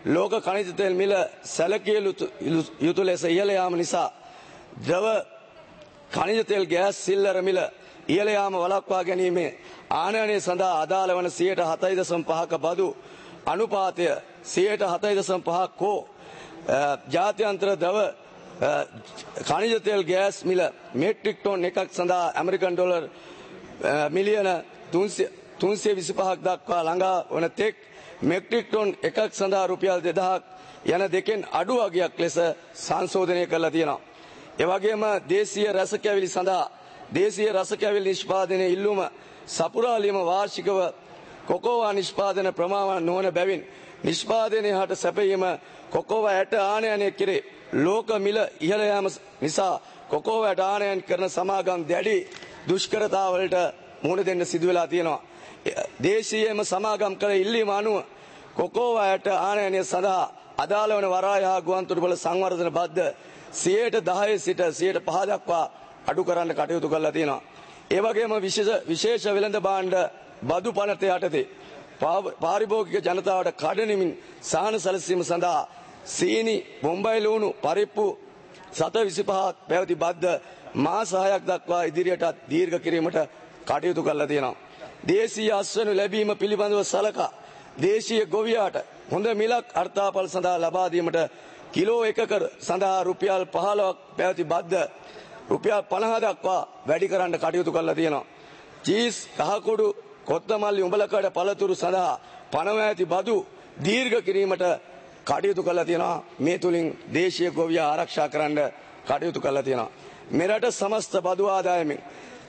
ලෝක ඛනිජ තෙල් මිල සැලකිය යුතු ලෙස ඉහළ යාම නිසා ද්‍රව ඛනිජ තෙල් ගෑස් සිල්ලර මිල ඉහළ යාම වළක්වා ගැනීමේ ආනයනය සඳහා අදාළ වන 7.5ක බදු අනුපාතය 7.5% හෝ ජාත්‍යන්තර ද්‍රව ඛනිජ තෙල් ගෑස් මිල මෙට්‍රික් ටොන් එකක් සඳහා ඇමරිකන් ඩොලර් මිලියන 325ක් දක්වා ළඟා වන තෙක් මෙට්‍රික් ටොන් එකක් සඳහා රුපියල් 2000ක් යන දෙකෙන් අඩු වගයක් ලෙස සංශෝධනය කරලා තියෙනවා. ඒ වගේම දේශීය රසකැවිලි සඳහා දේශීය රසකැවිලි නිෂ්පාදනයේ ඉල්ලුම සපුරාලියම වාර්ෂිකව කොකෝවා නිෂ්පාදන ප්‍රමාණවත් නොවන බැවින් නිෂ්පාදනයේ හට සැපයීම කොකෝවා ඇට ආනයනය කෙරේ. ලෝක මිල ඉහළ යාම නිසා කොකෝවා ඇට ආනයන කරන සමාගම් දැඩි දුෂ්කරතාවලට මුහුණ දෙන්න සිදු වෙලා තියෙනවා. දේශීයම සමාගම් කළ ඉල්ලීම අනුව කොකෝවා ඇට ආනයනය සඳහා අදාළ වන වරාය හා ගුවන්තොටුපළ සංවර්ධන බද්ධ 10% සිට 5% දක්වා අඩු කරන්න කටයුතු කරලා තියෙනවා. ඒ වගේම විශේෂ වෙළඳ භාණ්ඩ බදු පනත යටතේ පාරිභෝගික ජනතාවට කඩනිමින් සහන සැලසීම සඳහා සීනි, බොම්බයි ලුණු, පරිප්පු 7.25ක් පැවති බද්ධ මාස 6ක් දක්වා ඉදිරියටත් දීර්ඝ කිරීමට කටයුතු කරලා තියෙනවා. දේශීය අස්වැනු ලැබීම පිළිබඳව සලකා දේශීය ගොවියාට හොඳ මිලක් අර්ථාපල් සඳහා ලබා දීමට කිලෝ එකක සඳහා රුපියල් 15ක් පැවති බද්ධ රුපියල් 50 දක්වා වැඩි කරන්න කටයුතු කරලා තියෙනවා. චීස්, කහකුඩු, කොත්තමල්ලි, උඹලකඩ පළතුරු සඳහා පනව ඇති බදු දීර්ඝ කිරීමට කටයුතු කරලා තියෙනවා. මේ තුලින් දේශීය ගොවියා ආරක්ෂා කරන්න කටයුතු කරලා තියෙනවා. මෙරට සමස්ත බදු ආදායමෙන්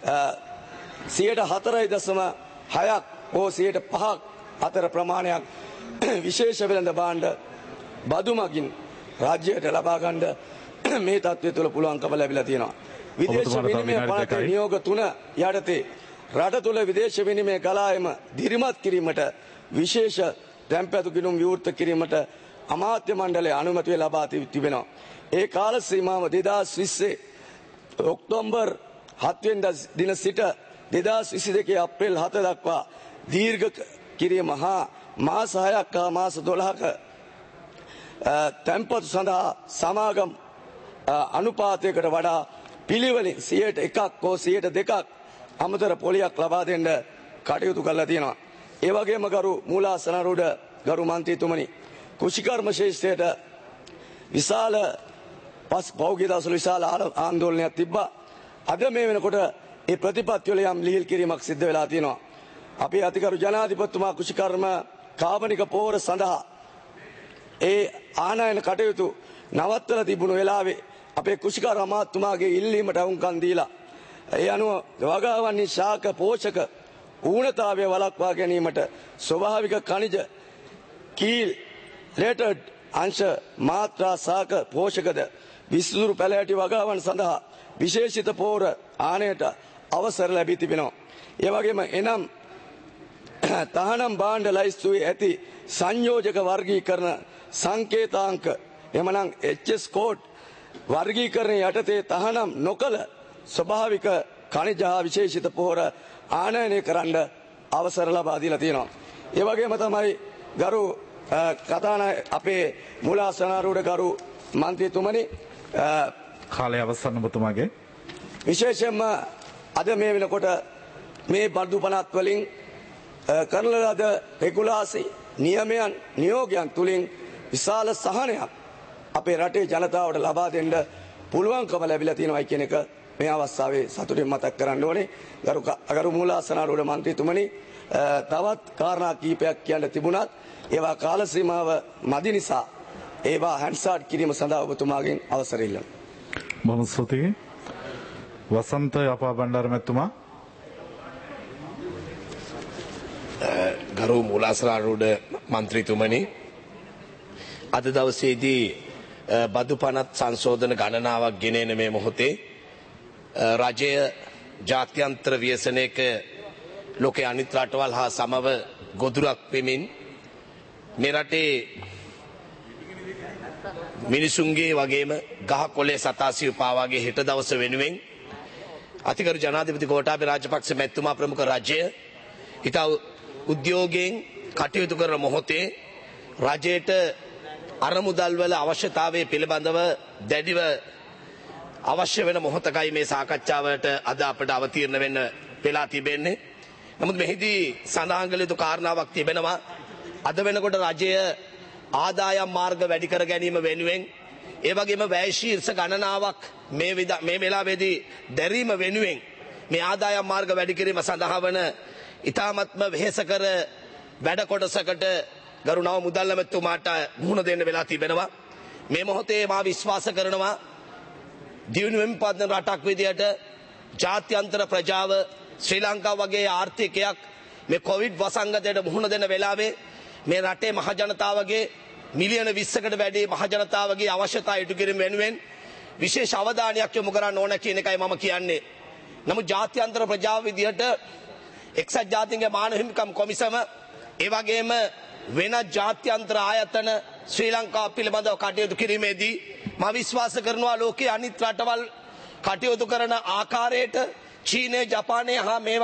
4.6ක් හෝ 5ක් අතර ප්‍රමාණයක් විශේෂ වෙළඳ භාණ්ඩ බදු මගින් රාජ්‍යයට ලබා ගන්න මේ තත්ත්වය තුළ පුළුවන්කම ලැබිලා තියෙනවා. විදේශ විනිමය පනතේ නියෝග 3 යටතේ රට තුළ විදේශ විනිමය ගලායම දිරිමත් කිරීමට විශේෂ තැන්පතු ගිණුම් විවෘත කිරීමට අමාත්‍ය මණ්ඩලය අනුමැතිය ලබා තිබෙනවා. ඒ කාල සීමාව 2020 ඔක්තෝබර් 7 වෙනිදා දින සිට 2022 අප්‍රේල් 7 දක්වා දීර්ඝ කිරීම හා මාස 6ක් හා මාස 12ක තැන්පතු සඳහා සමාගම් අනුපාතයකට වඩා පිළිවෙලින් 1%ක් හෝ 2%ක් අමතර පොලියක් ලබා දෙන්න කටයුතු කරලා තියෙනවා. ඒ වගේම ගරු මූලාසනාරූඪ ගරු මන්ත්‍රීතුමනි, කෘෂිකර්ම ශේෂ්ත්‍රයට විශාල පෞද්ගලික දවසවල විශාල ආందోලනයක් තිබ්බා. අද මේ වෙනකොට ඒ ප්‍රතිපත්ති වල යම් ලිහිල් කිරීමක් සිද්ධ වෙලා තියෙනවා. අපි අතිගරු ජනාධිපතිතුමා කෘෂිකර්ම කාබනික පෝර සඳහා ඒ ආනයන කටයුතු නවත්තලා තිබුණු වෙලාවේ අපේ කෘෂිකාර අමාත්‍යතුමාගේ ඉල්ලීමට වුන්කම් දීලා ඒ අනුව වගාවන්නේ ශාක පෝෂක ඌනතාවය වළක්වා ගැනීමට ස්වභාවික khනිජ කීල් ලේටඩ් අංශ මාත්‍රා ශාක පෝෂකද විසුරු පැලෑටි වගාවන් සඳහා විශේෂිත පෝර ආනයට අවසර ලැබී තිබෙනවා. ඒ වගේම එනම් තහනම් භාණ්ඩ ලයිස්තුවේ ඇති සංයෝජක වර්ගීකරණ සංකේතාංක එමනම් HS කෝඩ් වර්ගීකරණ යටතේ තහනම් නොකළ ස්වභාවික khනිජ හා විශේෂිත පොහොර ආනයනය කරන්න අවසර ලබා දීලා තියෙනවා. ඒ වගේම තමයි ගරු කතානායක අපේ මූලාසනාරූඪ ගරු මන්ත්‍රීතුමනි කාලය අවසන් ඔබතුමාගේ විශේෂයෙන්ම අද මේ වෙනකොට මේ බඩු පනත් වලින් කරන ලද රෙගුලාසි නියමයන් නියෝගයන් තුලින් විශාල සහනයක් අපේ රටේ ජනතාවට ලබා දෙන්න පුළුවන්කම ලැබිලා තියෙනවා කියන එක මේ අවස්ථාවේ සතුටින් මතක් කරන්න ඕනේ. ගරු මූලාසනාරූඪ මන්ත්‍රීතුමනි, තවත් කාරණා කීපයක් කියන්න තිබුණත් ඒවා කාල සීමාව මදි නිසා ඒවා හැන්සාඩ් කිරීම සඳහා ඔබතුමාගෙන් අවසර ඉල්ලනවා. බොහොම ස්තුතියි. වසන්ත යපා බණ්ඩාර මැතිතුමා. ගරු මූලාසනාරූඪ මන්ත්‍රීතුමනි, අද දවසේදී බදු පනත් සංශෝධන ගණනාවක් ගෙනෙන මේ මොහොතේ රජය ජාත්‍යන්තර ව්‍යසනයක ලෝකයේ අනිත් රටවල් හා සමව ගොදුරක් වෙමින් මේ රටේ මිනිසුන්ගේ වගේම ගහ කොළේ සතාසිව් පාවාගේ හෙට දවස වෙනුවෙන් අතිගරු ජනාධිපති ගෝඨාභය රාජපක්ෂ මැතිතුමා ප්‍රමුඛ රජය ඉතා උද්‍යෝගයෙන් කටයුතු කරන මොහොතේ රජයට අරමුදල් වල අවශ්‍යතාවය පිළිබඳව දැඩිව අවශ්‍ය වෙන මොහොතකයි මේ සාකච්ඡාවට අද අපට අවතීර්ණ වෙන්න වෙලා තිබෙන්නේ. නමුත් මෙහිදී සඳහන් කළ යුතු කාරණාවක් තිබෙනවා. අද වෙනකොට රජය ආදායම් මාර්ග වැඩි කර ගැනීම වෙනුවෙන් ඒ වගේම වැය ශීර්ෂ ගණනාවක් මේ වෙලාවේදී දැරීම වෙනුවෙන් මේ ආදායම් මාර්ග වැඩි කිරීම සඳහා වන ඉතාමත්ම වෙහෙසකර වැඩ කොටසකට ගරු නව මුදල් ඇමතුමාට මුහුණ දෙන්න වෙලා තිබෙනවා. මේ මොහොතේ මා විශ්වාස කරනවා දියුණුවෙන් පදන රටක් විදියට ජාත්‍යන්තර ප්‍රජාව ශ්‍රී ලංකාව වගේ ආර්ථිකයක් මේ කොවිඩ් වසංගතයට මුහුණ දෙන වෙලාවේ මේ රටේ මහ ජනතාවගේ මිලියන 20කට වැඩි මහ ජනතාවගේ අවශ්‍යතා ඉටු කිරීම වෙනුවෙන් විශේෂ අවධානයක් යොමු කරන්න ඕන කියන එකයි මම කියන්නේ. නමුත් ජාත්‍යන්තර ප්‍රජාව විදියට එක්සත් ජාතීන්ගේ මානව හිමිකම් කොමිසම ඒ වගේම වෙනත් ජාත්‍යන්තර ආයතන ශ්‍රී ලංකාව පිළිබඳව කටයුතු කිරීමේදී මම විශ්වාස කරනවා ලෝකයේ අනිත් රටවල් කටයුතු කරන ආකාරයට චීනය ජපානය හා මේ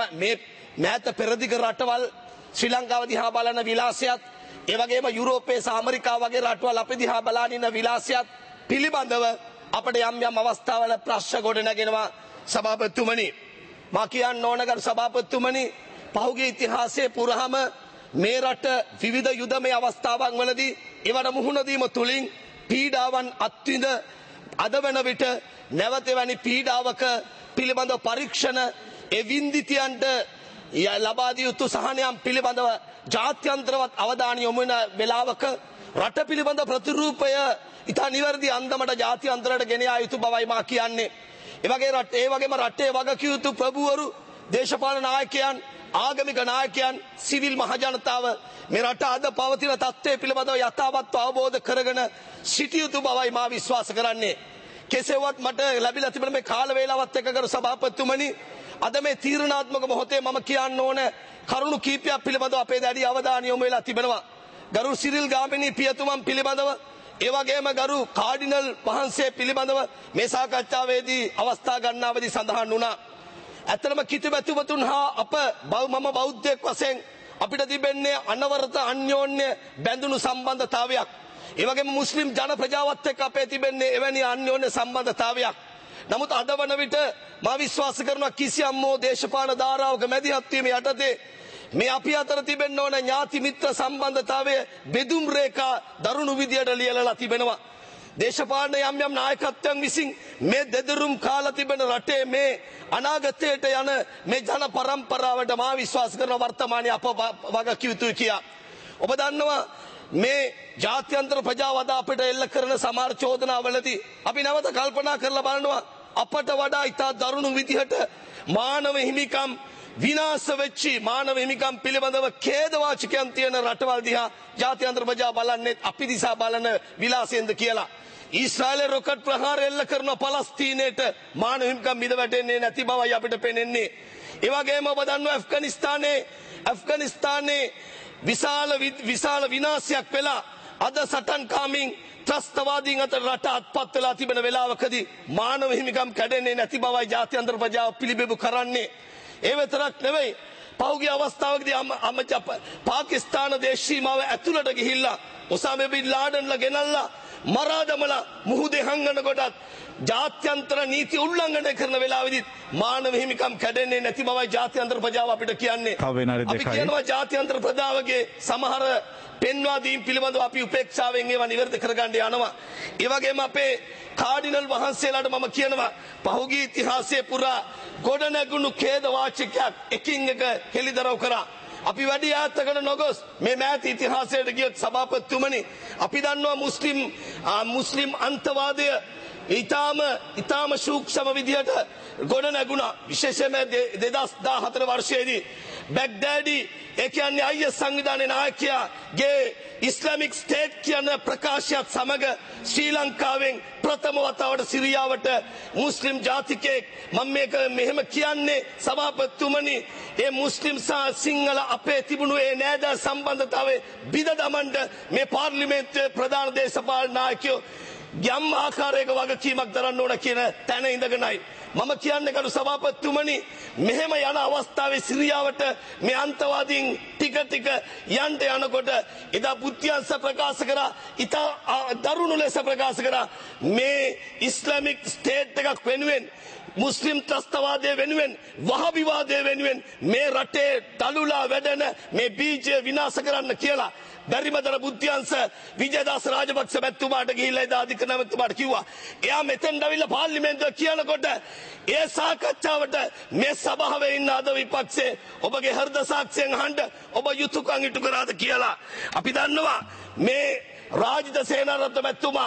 මෑත පෙරදිග රටවල් ශ්‍රී ලංකාව දිහා බලන විලාසයත් ඒ වගේම යුරෝපයේ සහ ඇමරිකාව වගේ රටවල් අපි දිහා බලාගෙන ඉන්න විලාසයත් පිළිබඳව අපිට යම් යම් අවස්ථාවල ප්‍රශ්න ගොඩ නැගෙනවා. සභාපතිතුමනි මා කියන්න ඕන කර සභාපතිතුමනි පහුගිය ඉතිහාසයේ පුරාම මේ රට විවිධ යුදමය අවස්ථාවන් වලදී ඒවට මුහුණ දීම තුලින් පීඩාවන් අත්විඳ අද වන විට නැවත වැනි පීඩාවක පිළිබඳව පරීක්ෂණ ඒ වින්දිතයන්ට ලබා දිය යුතු සහනයන් පිළිබඳව ජාත්‍යන්තරවත් අවධානය යොමු වෙන වෙලාවක රට පිළිබඳ ප්‍රතිරූපය ඉතා නිවැරදි අන්දමට ජාත්‍යන්තරයට ගෙන යා යුතු බවයි මා කියන්නේ. ඒ වගේම රටේ වගකිය යුතු ප්‍රභූවරු දේශපාලන නායකයන් ආගමික නායකයන් සිවිල් මහජනතාව මේ රට අද පවතින තත්ත්වය පිළිබඳව යථාවත්ව අවබෝධ කරගෙන සිටිය යුතු බවයි මා විශ්වාස කරන්නේ. කෙසේවත් මට ලැබිලා තිබෙන මේ කාල වේලාවත් එක්ක කරු සභාපතිතුමනි අද මේ තීරණාත්මක මොහොතේ මම කියන්න ඕන කරුණු කීපයක් පිළිබඳව අපේ දැඩි අවධානය යොමු වෙලා තිබෙනවා. ගරු සිරිල් ගාමිණී පියතුමන් පිළිබඳව ඒ වගේම ගරු කාඩිනල් වහන්සේ පිළිබඳව මේ සාකච්ඡාවේදී අවස්ථා ගන්නාවේදී සඳහන් වුණා. ඇත්තටම කිතුමැතිවතුන් හා මම බෞද්ධයෙක් වශයෙන් අපිට තිබෙන්නේ අනවරත අන්‍යෝන්‍ය බැඳුණු සම්බන්ධතාවයක්. ඒ වගේම මුස්ලිම් ජන ප්‍රජාවත් එක්ක අපේ තිබෙන්නේ එවැනි අන්‍යෝන්‍ය සම්බන්ධතාවයක්. නමුත් අද වන විට මා විශ්වාස කරනවා කිසියම් දේශපාලන ධාරාවක මැදිහත් වීම යටතේ මේ අපි අතර තිබෙන්න ඕන ඥාති මිත්‍ර සම්බන්ධතාවය බෙදුම් රේඛා දරුණු විදියට ලියලා තිබෙනවා. දේශපාලන යම් නායකත්වයන් විසින් මේ දෙදරුම් කාලා තිබෙන රටේ මේ අනාගතයට යන මේ ජන පරම්පරාවට මා විශ්වාස කරන වර්තමානයේ අප වගකිය යුතුයි කියා. ඔබ දන්නවා මේ ජාත්‍යන්තර ප්‍රජාව අද අපිට එල්ල කරන සමහර චෝදනාවලදී අපි නැවත කල්පනා කරලා බලනවා අපට වඩා ඉතා දරුණු විදිහට මානව හිමිකම් විනාශ වෙච්චි මානව හිමිකම් පිළිබඳව ඛේදවාචකයන් තියෙන රටවල් දිහා ජාත්‍යන්තර ප්‍රජාව බලන්නේ අපි දිහා බලන විලාසයෙන්ද කියලා. ඊශ්‍රායලයේ රොකට් ප්‍රහාර එල්ල කරන පලස්තීනයට මානව හිමිකම් මිද වැටෙන්නේ නැති බවයි අපිට පේන්නේ. ඒ වගේම ඔබ දන්නවා ඇෆ්ගනිස්තානයේ විශාල විනාශයක් වෙලා අද සටන්කාමින් ත්‍රස්තවාදීන් අතර රට අත්පත් වෙලා තිබෙන වෙලාවකදී මානව හිමිකම් කැඩෙන්නේ නැති බවයි ජාත්‍යන්තර ප්‍රජාව පිළිබිඹු කරන්නේ. ඒ විතරක් නෙවෙයි පහුගිය අවස්ථාවකදී පාකිස්තාන දේශ සීමාව ඇතුළට ගිහිල්ලා ඔසාමා බින් ලාඩන්ලා ගෙනල්ලා මරා දමලා මුහුදේ හංගන කොටත් ජාත්‍යන්තර නීති උල්ලංඝනය කරන වෙලාවෙදී මානව හිමිකම් කැඩෙන්නේ නැති බවයි ජාත්‍යන්තර ප්‍රජාව අපිට කියන්නේ. අපි කියනවා ජාත්‍යන්තර ප්‍රජාවගේ සමහර පෙන්වා දීම් පිළිබඳව අපි උපේක්ෂාවෙන් ඒවා නිවැරදි කරගන්න යනවා. ඒ වගේම අපේ කාඩිනල් වහන්සේලාට මම කියනවා පහුගිය ඉතිහාසයේ පුරා ගොඩ නැගුණු ඛේද වාචකයක් එකින් එක හෙළිදරව් කරා. අපි වැඩි ඈතකට නොගොස් මේ මෑත ඉතිහාසයට ගියොත් සභාපතිතුමනි අපි දන්නවා මුස්ලිම් අන්තවාදය ඊටාම සූක්ෂම විදියට ගොඩ නැගුණා. විශේෂයෙන්ම 2014 වර්ෂයේදී බැග්දාඩි ඒ කියන්නේ IS සංවිධානයේ නායකයාගේ ඉස්ලාමික් ස්ටේට් කියන ප්‍රකාශයත් සමග ශ්‍රී ලංකාවෙන් ප්‍රථම වතාවට සිරියාවට මුස්ලිම් ජාතිකයෙක් මම මේක මෙහෙම කියන්නේ සභාපතිතුමනි ඒ මුස්ලිම් සහ සිංහල අපේ තිබුණු ඒ නෑද සම්බන්ධතාවයේ බිඳ දමන්න මේ පාර්ලිමේන්තුවේ ප්‍රධාන දේශපාලන නායකයෝ යම් ආකාරයක වගකීමක් දරන්න ඕන කියන තැන ඉඳගෙනයි මම කියන්නේ කරු සභාපතිතුමනි මෙහෙම යන අවස්ථාවේ සිරියාවට මේ අන්තවාදීන් ටික ටික යන්ට යනකොට එදා බුද්ධ්‍යංශ ප්‍රකාශ කරා ඉතා දරුණු ලෙස ප්‍රකාශ කරා මේ ඉස්ලාමික් ස්ටේට් එකක් වෙනුවෙන් මුස්ලිම් ත්‍රස්තවාදය වෙනුවෙන් වහබිවාදය වෙනුවෙන් මේ රටේ තලුලා වැඩන මේ බීජය විනාශ කරන්න කියලා බැරිමදර බුද්ධ්‍යංශ විජයදාස රාජපක්ෂ මැතිතුමාට ගිහිල්ලා එදා අධිකරණ මැතිතුමාට කිව්වා. එයා මෙතෙන්ට අවිල්ලා පාර්ලිමේන්තුව කියනකොට ඒ සාකච්ඡාවට මේ සභාවේ ඉන්න අද විපක්ෂයේ ඔබගේ හෘද සාක්ෂියෙන් අහන්න ඔබ යුතුයකම් ඉටු කරාද කියලා. අපි දන්නවා මේ රාජිත සේනාරත්න මැතිතුමා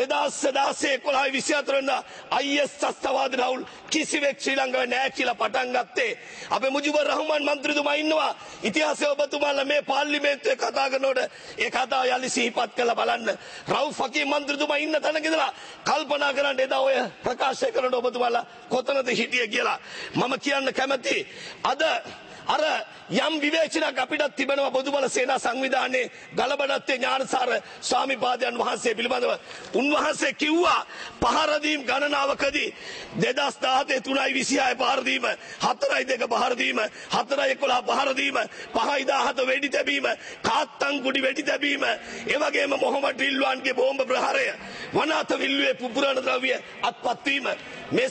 2016 වෙනිදා IS ත්‍රස්තවාද රවුල් කිසිවෙක් ශ්‍රී ලංකාවේ නැහැ කියලා පටන් ගත්තේ අපේ මුජිබුර් රහ්මාන් මන්ත්‍රීතුමා ඉන්නවා. ඉතිහාසය ඔබතුමාලා මේ පාර්ලිමේන්තුවේ කතා කරනකොට ඒ කතාව යලි සිහිපත් කරලා බලන්න. රවුෆ් හකීම් මන්ත්‍රීතුමා ඉන්න තැනක ඉඳලා කල්පනා කරන්න එදා ඔය ප්‍රකාශය කරනකොට ඔබතුමාලා කොතනද හිටියේ කියලා. මම කියන්න කැමතියි අද අර යම් විවේචනයක් අපිට තිබෙනවා බොදුබල සේනා සංවිධානයේ ගලබඩත්තේ ඥානසාර ස්වාමිපාදයන් වහන්සේ පිළිබඳව. උන්වහන්සේ කිව්වා පහර දීම් ගණනාවකදී 2017 3.26 පහර දීම 4.2 පහර දීම 4.11 පහර දීම 5.17 වෙඩි තැබීම කාත්තන් කුඩි වෙඩි තැබීම ඒ වගේම මොහමඩ් රිල්වාන්ගේ බෝම්බ ප්‍රහාරය වනාත විල්ලුවේ පුපුරන ද්‍රව්‍ය අත්පත් වීම මේ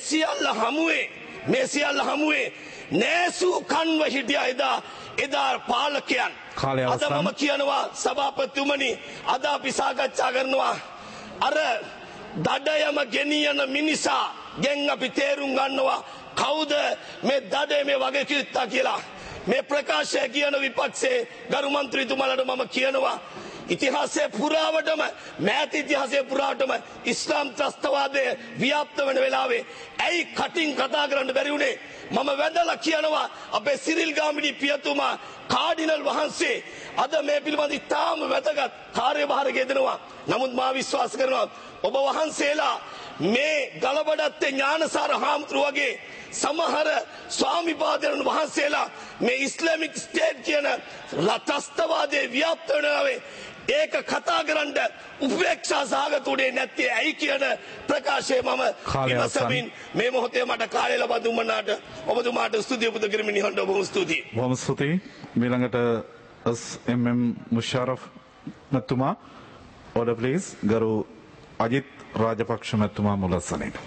සියල්ල හමුවේ නෑසු කන්ව හිටියා එදා පාලකයන්. අද මම කියනවා සභාපතිතුමනි අද අපි සාකච්ඡා කරනවා අර දඩයම ගෙනියන මිනිසා ගෙන් අපි තේරුම් ගන්නවා කවුද මේ දඩේ මේ වගේ කිව්තා කියලා. මේ ප්‍රකාශය කියන විපක්ෂයේ ගරු මන්ත්‍රීතුමාලට මම කියනවා ඉතිහාසයේ පුරාවටම මෑත ඉතිහාසයේ පුරාවටම ඉස්ලාම් ත්‍රස්තවාදය ව්‍යාප්ත වෙන වෙලාවේ ඇයි කටින් කතා කරන්න බැරි වුණේ? මම වැදලා කියනවා අපේ සිරිල් ගාමිණී පියතුමා කාඩිනල් වහන්සේ අද මේ පිළිබඳ ඉතාම වැදගත් කාර්යභාරයක් යෙදෙනවා. නමුත් මා විශ්වාස කරනවා ඔබ වහන්සේලා මේ ගලබඩත්තේ ඥානසාර හාමුදුරුවෝ වගේ සමහර ස්වාමිපාදයන් වහන්සේලා මේ ඉස්ලාමික් ස්ටේට් කියන ත්‍රස්තවාදයේ ව්‍යාප්ත වෙනාවේ ඒක කතා කරන්න උපේක්ෂා සහගත උනේ නැත්තේ ඇයි කියන ප්‍රකාශය මම විමසමින් මේ මොහොතේ මට කාලය ලබා දුන්නාට ඔබතුමාට ස්තුතිය පුද කරමින් ඉහඬ බොහොම ස්තුතියි. බොහොම ස්තුතියි. ඊළඟට SMM මුෂාරෆ් මැතිතුමා order please ගරු අජිත් රාජපක්ෂ මැතිතුමා මුලස්සනේට.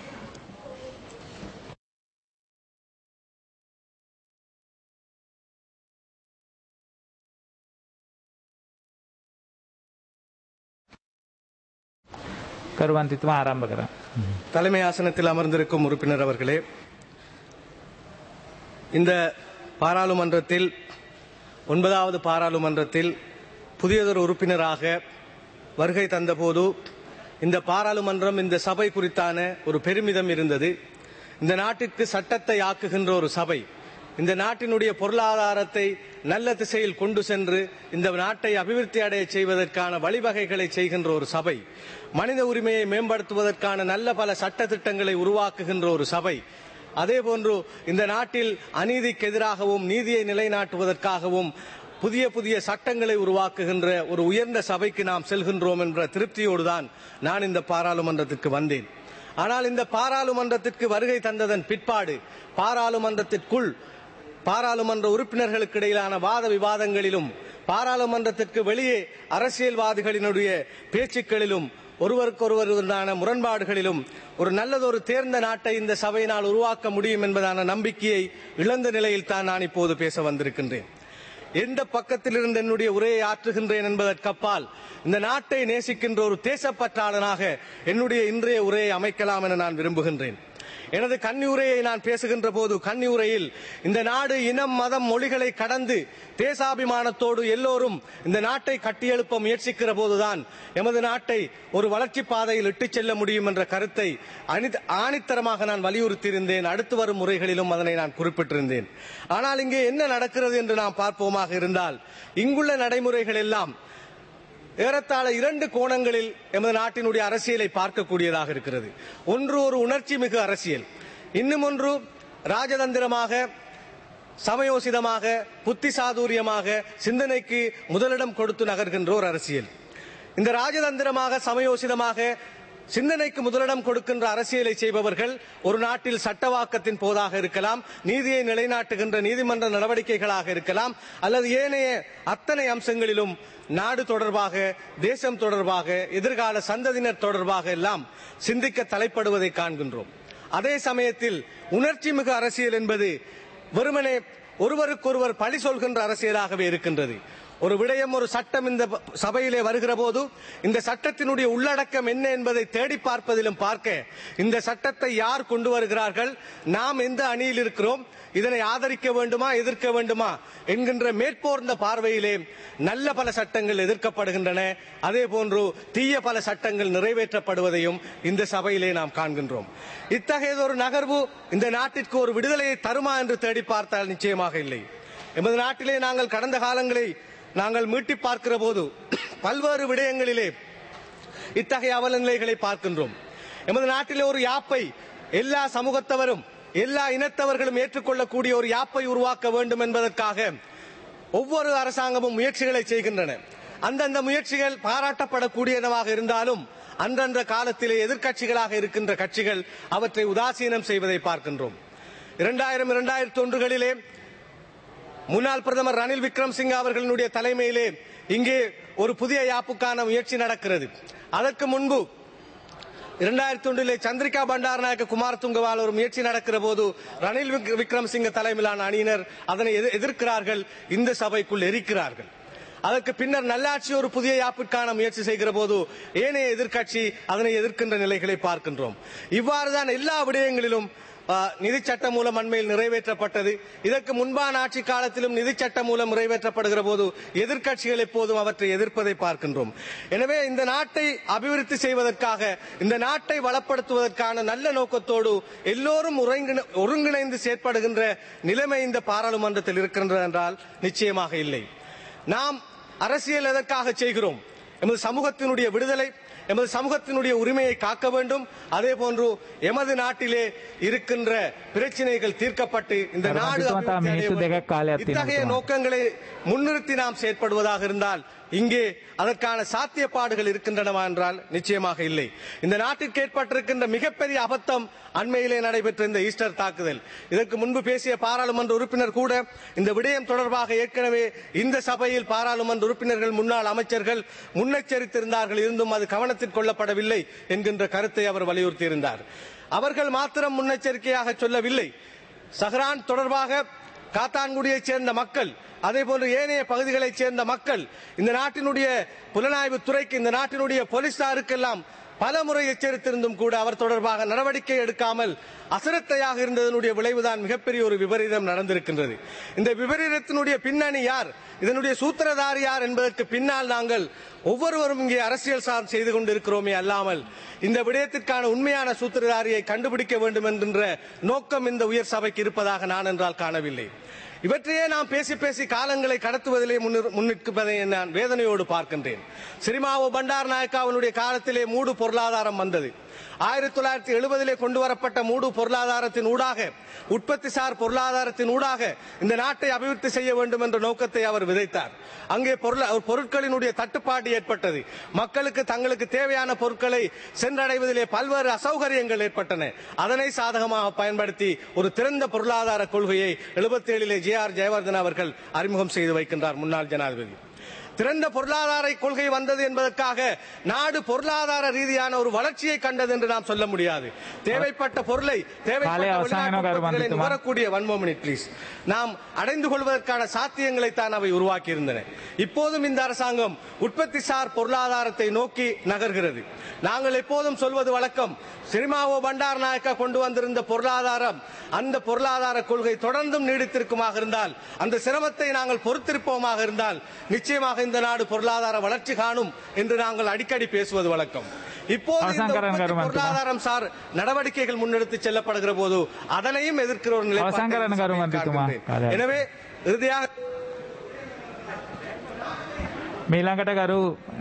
கருவாந்தித்துவம் ஆரம்பிக்கிறேன். தலைமை ஆசனத்தில் அமர்ந்திருக்கும் உறுப்பினர் அவர்களே, இந்த பாராளுமன்றத்தில் 9வது பாராளுமன்றத்தில் புதியதொரு உறுப்பினராக வருகை தந்தபோது இந்த பாராளுமன்றம் இந்த சபை குறித்தான ஒரு பெருமிதம் இருந்தது. இந்த நாட்டிற்கு சட்டத்தை ஆக்குகின்ற ஒரு சபை, இந்த நாட்டினுடைய பொருளாதாரத்தை நல்ல திசையில் கொண்டு சென்று இந்த நாட்டை அபிவிருத்தி அடைய செய்வதற்கான வழிவகைகளை செய்கின்ற ஒரு சபை, மனித உரிமையை மேம்படுத்துவதற்கான நல்ல பல சட்ட திட்டங்களை உருவாக்குகின்ற ஒரு சபை, அதேபோன்று இந்த நாட்டில் அநீதிக்கு எதிராகவும் நீதியை நிலைநாட்டுவதற்காகவும் புதிய புதிய சட்டங்களை உருவாக்குகின்ற ஒரு உயர்ந்த சபைக்கு நாம் செல்கின்றோம் என்ற திருப்தியோடு தான் நான் இந்த பாராளுமன்றத்திற்கு வந்தேன். ஆனால் இந்த பாராளுமன்றத்திற்கு வருகை தந்ததன் பிற்பாடு பாராளுமன்றத்திற்குள் பாராளுமன்ற உறுப்பினர்களுக்கு இடையிலான வாத விவாதங்களிலும் பாராளுமன்றத்திற்கு வெளியே அரசியல்வாதிகளினுடைய பேச்சுக்களிலும் ஒருவருக்கொருவருடனான முரண்பாடுகளிலும் ஒரு நல்லதொரு தேர்ந்த நாட்டை இந்த சபையினால் உருவாக்க முடியும் என்பதான நம்பிக்கையை இழந்த நிலையில் தான் நான் இப்போது பேச வந்திருக்கின்றேன். எந்த பக்கத்திலிருந்து என்னுடைய உரையை ஆற்றுகின்றேன் என்பதற்கப்பால் இந்த நாட்டை நேசிக்கின்ற ஒரு தேசப்பற்றாளனாக என்னுடைய இன்றைய உரையை அமைக்கலாம் என நான் விரும்புகின்றேன். எனது கன்னி உரையை நான் பேசுகின்ற போது கன்னி உரையில் இந்த நாடு இனம் மதம் மொழிகளை கடந்து தேசாபிமானத்தோடு எல்லோரும் இந்த நாட்டை கட்டியெழுப்ப முயற்சிக்கிற போதுதான் எமது நாட்டை ஒரு வளர்ச்சி பாதையில் இட்டுச் செல்ல முடியும் என்ற கருத்தை ஆணித்தரமாக நான் வலியுறுத்தியிருந்தேன். அடுத்து வரும் முறைகளிலும் அதனை நான் குறிப்பிட்டிருந்தேன். ஆனால் இங்கே என்ன நடக்கிறது என்று நாம் பார்ப்போமாக இருந்தால், இங்குள்ள நடைமுறைகள் எல்லாம் ஏறத்தாழ 2 கோணங்களில் எமது நாட்டினுடைய அரசியலை பார்க்கக்கூடியதாக இருக்கிறது. ஒன்று ஒரு உணர்ச்சி மிகு அரசியல், இன்னும் ஒன்று ராஜதந்திரமாக சமயோசிதமாக புத்தி சாதுரியமாக சிந்தனைக்கு முதலிடம் கொடுத்து நகர்கின்ற ஒரு அரசியல். இந்த ராஜதந்திரமாக சமயோசிதமாக சிந்தனைக்கு முதலிடம் கொடுக்கின்ற அரசியலை செய்பவர்கள் ஒரு நாட்டில் சட்டவாக்கத்தின் போதாக இருக்கலாம், நீதியை நிலைநாட்டுகின்ற நீதிமன்ற நடவடிக்கைகளாக இருக்கலாம், அல்லது ஏனைய அத்தனை அம்சங்களிலும் நாடு தொடர்பாக, தேசம் தொடர்பாக, எதிர்கால சந்ததியினர் தொடர்பாக எல்லாம் சிந்திக்க தலைப்படுவதை காண்கின்றோம். அதே சமயத்தில் உணர்ச்சி மிகு அரசியல் என்பது வெறுமனே ஒருவருக்கொருவர் பழி சொல்கின்ற அரசியலாகவே இருக்கின்றது. ஒரு விடயம், ஒரு சட்டம் இந்த சபையிலே வருகிற போது இந்த சட்டத்தினுடைய உள்ளடக்கம் என்ன என்பதை தேடி பார்ப்பதிலும் பார்க்க, இந்த சட்டத்தை யார் கொண்டு வருகிறார்கள், நாம் எந்த அணியில் இருக்கிறோம், இதனை ஆதரிக்க வேண்டுமா எதிர்க்க வேண்டுமா என்கின்ற மேற்போர்ந்த பார்வையிலே நல்ல பல சட்டங்கள் எதிர்க்கப்படுகின்றன. அதே போன்று தீய பல சட்டங்கள் நிறைவேற்றப்படுவதையும் இந்த சபையிலே நாம் காண்கின்றோம். இத்தகையதொரு நகர்வு இந்த நாட்டிற்கு ஒரு விடுதலையை தருமா என்று தேடி பார்த்தால் நிச்சயமாக இல்லை. எமது நாட்டிலே நாங்கள் கடந்த காலங்களை நாங்கள் மீட்டி பார்க்கிற போது பல்வேறு விடயங்களிலே இத்தகைய அவலநிலைகளை பார்க்கின்றோம். எமது நாட்டிலே ஒரு யாப்பை எல்லா சமூகத்தவரும் எல்லா இனத்தவர்களும் ஏற்றுக்கொள்ளக்கூடிய ஒரு யாப்பை உருவாக்க வேண்டும் என்பதற்காக ஒவ்வொரு அரசாங்கமும் முயற்சிகளை செய்கின்றன. அந்தந்த முயற்சிகள் பாராட்டப்படக்கூடியதாக இருந்தாலும் அன்றன்ற காலத்திலே எதிர்க்கட்சிகளாக இருக்கின்ற கட்சிகள் அவற்றை உதாசீனம் செய்வதை பார்க்கின்றோம். 2000-2001களிலே முன்னாள் பிரதமர் ரணில் விக்ரமசிங்கே அவர்களுடைய தலைமையிலே இங்கே ஒரு புதிய யாப்புக்கான முயற்சி நடக்கிறது. அதற்கு முன்பு 2001 சந்திரிகா பண்டாரநாயக்க குமாரதுங்கவால் ஒரு முயற்சி நடக்கிற போது ரணில் விக்ரமசிங்கே தலைமையிலான அணியினர் அதனை எதிர்க்கிறார்கள், இந்த சபைக்குள் எரிக்கிறார்கள். அதற்கு பின்னர் நல்லாட்சி ஒரு புதிய யாப்பிற்கான முயற்சி செய்கிற போது ஏனைய எதிர்க்கட்சி அதனை எதிர்க்கின்ற நிலைகளை பார்க்கின்றோம். இவ்வாறுதான் எல்லா விடயங்களிலும் நிதி சட்ட மூலம் அண்மையில் நிறைவேற்றப்பட்டது. இதற்கு முன்பான ஆட்சி காலத்திலும் நிதி சட்ட மூலம் நிறைவேற்றப்படுகிற போது எதிர்க்கட்சிகள் எப்போதும் அவற்றை எதிர்ப்பதை பார்க்கின்றோம். எனவே இந்த நாட்டை அபிவிருத்தி செய்வதற்காக, இந்த நாட்டை வளப்படுத்துவதற்கான நல்ல நோக்கத்தோடு எல்லோரும் ஒருங்கிணைந்து செயற்படுகின்ற நிலைமை இந்த பாராளுமன்றத்தில் இருக்கின்றது என்றால் நிச்சயமாக இல்லை. நாம் அரசியல் எதற்காக செய்கிறோம்? எமது சமூகத்தினுடைய விடுதலை, எமது சமூகத்தினுடைய உரிமையை காக்க வேண்டும். அதே போன்று எமது நாட்டிலே இருக்கின்ற பிரச்சனைகள் தீர்க்கப்பட்டு இந்த நாடு இத்தகைய நோக்கங்களை முன்னிறுத்தி நாம் செயற்படுவதாக இருந்தால் இங்கே அதற்கான சாத்தியப்பாடுகள் இருக்கின்றனவா என்றால் நிச்சயமாக இல்லை. இந்த நாட்டிற்கு ஏற்பட்டிருக்கின்ற மிகப்பெரிய அபத்தம் அண்மையிலே நடைபெற்ற இந்த ஈஸ்டர் தாக்குதல். இதற்கு முன்பு பேசிய பாராளுமன்ற உறுப்பினர் கூட இந்த விடயம் தொடர்பாக ஏற்கனவே இந்த சபையில் பாராளுமன்ற உறுப்பினர்கள், முன்னாள் அமைச்சர்கள் முன்னெச்சரித்திருந்தார்கள், இருந்தும் அது கவனத்தில் கொள்ளப்படவில்லை என்கின்ற கருத்தை அவர் வலியுறுத்தியிருந்தார். அவர்கள் மாத்திரம் முன்னெச்சரிக்கையாக சொல்லவில்லை. சஹ்ரான் தொடர்பாக காத்தான்குடியைச் சேர்ந்த மக்கள், அதே போன்று ஏனைய பகுதிகளைச் சேர்ந்த மக்கள் இந்த நாட்டினுடைய புலனாய்வு துறைக்கு, இந்த நாட்டினுடைய போலீசாருக்கெல்லாம் பல முறை எச்சரித்திருந்தும் கூட அவர் தொடர்பாக நடவடிக்கை எடுக்காமல் அசிரத்தையாக இருந்ததனுடைய விளைவுதான் மிகப்பெரிய ஒரு விபரீதம் நடந்திருக்கின்றது. இந்த விபரீதத்தினுடைய பின்னணி யார், இதனுடைய சூத்திரதாரி யார் என்பதற்கு பின்னால் நாங்கள் ஒவ்வொருவரும் இங்கே அரசியல் சார் செய்து கொண்டிருக்கிறோமே அல்லாமல் இந்த விடயத்திற்கான உண்மையான சூத்திரதாரியை கண்டுபிடிக்க வேண்டும் என்கின்ற நோக்கம் இந்த உயர் சபைக்கு இருப்பதாக நான் என்றால் காணவில்லை. இவற்றையே நாம் பேசி பேசி காலங்களை கடத்துவதிலே முன்னிற்பதை நான் வேதனையோடு பார்க்கின்றேன். சிறிமாவோ பண்டாரநாயக்காவினுடைய காலத்திலே மூடு பொருளாதாரம் வந்தது. 1970 கொண்டு வரப்பட்ட மூடு பொருளாதாரத்தின் ஊடாக, உற்பத்தி சார் பொருளாதாரத்தின் ஊடாக இந்த நாட்டை அபிவிருத்தி செய்ய வேண்டும் என்ற நோக்கத்தை அவர் விதைத்தார். அங்கே பொருட்களினுடைய தட்டுப்பாடு ஏற்பட்டது. மக்களுக்கு தங்களுக்கு தேவையான பொருட்களை சென்றடைவதிலே பல்வேறு அசௌகரியங்கள் ஏற்பட்டன. அதனை சாதகமாக பயன்படுத்தி ஒரு திறந்த பொருளாதார கொள்கையை 77 ஜே.ஆர். ஜெயவர்தன் அவர்கள் அறிமுகம் செய்து வைக்கின்றார், முன்னாள் ஜனாதிபதி. திறந்த பொருளாதார கொள்கை வந்தது என்பதற்காக நாடு பொருளாதார ரீதியான ஒரு வளர்ச்சியை கண்டது என்று நாம் சொல்ல முடியாது. தேவைப்பட்ட பொருளை வரக்கூடிய நாம் அடைந்து கொள்வதற்கான சாத்தியங்களை தான் அவை உருவாக்கி இருந்தன. இப்போதும் இந்த அரசாங்கம் உற்பத்தி சார் பொருளாதாரத்தை நோக்கி நகர்கிறது. நாங்கள் எப்போதும் சொல்வது வழக்கம், சிறிமாவோ பண்டாரநாயக்கா கொண்டு வந்திருந்த பொருளாதாரம், அந்த பொருளாதார கொள்கை தொடர்ந்தும் நீடித்திருக்குமாக இருந்தால், அந்த சிரமத்தை நாங்கள் பொறுத்திருப்போமாக இருந்தால் நிச்சயமாக இந்த நாடு பொருளாதார வளர்ச்சி காணும் என்று நாங்கள் அடிக்கடி பேசுவது வழக்கம். இப்போது பொருளாதாரம் சார் நடவடிக்கைகள் முன்னெடுத்து செல்லப்படுகிற போது அதனையும் எதிர்க்கிற ஒரு நிலை. எனவே இறுதியாக මීළඟට ගරු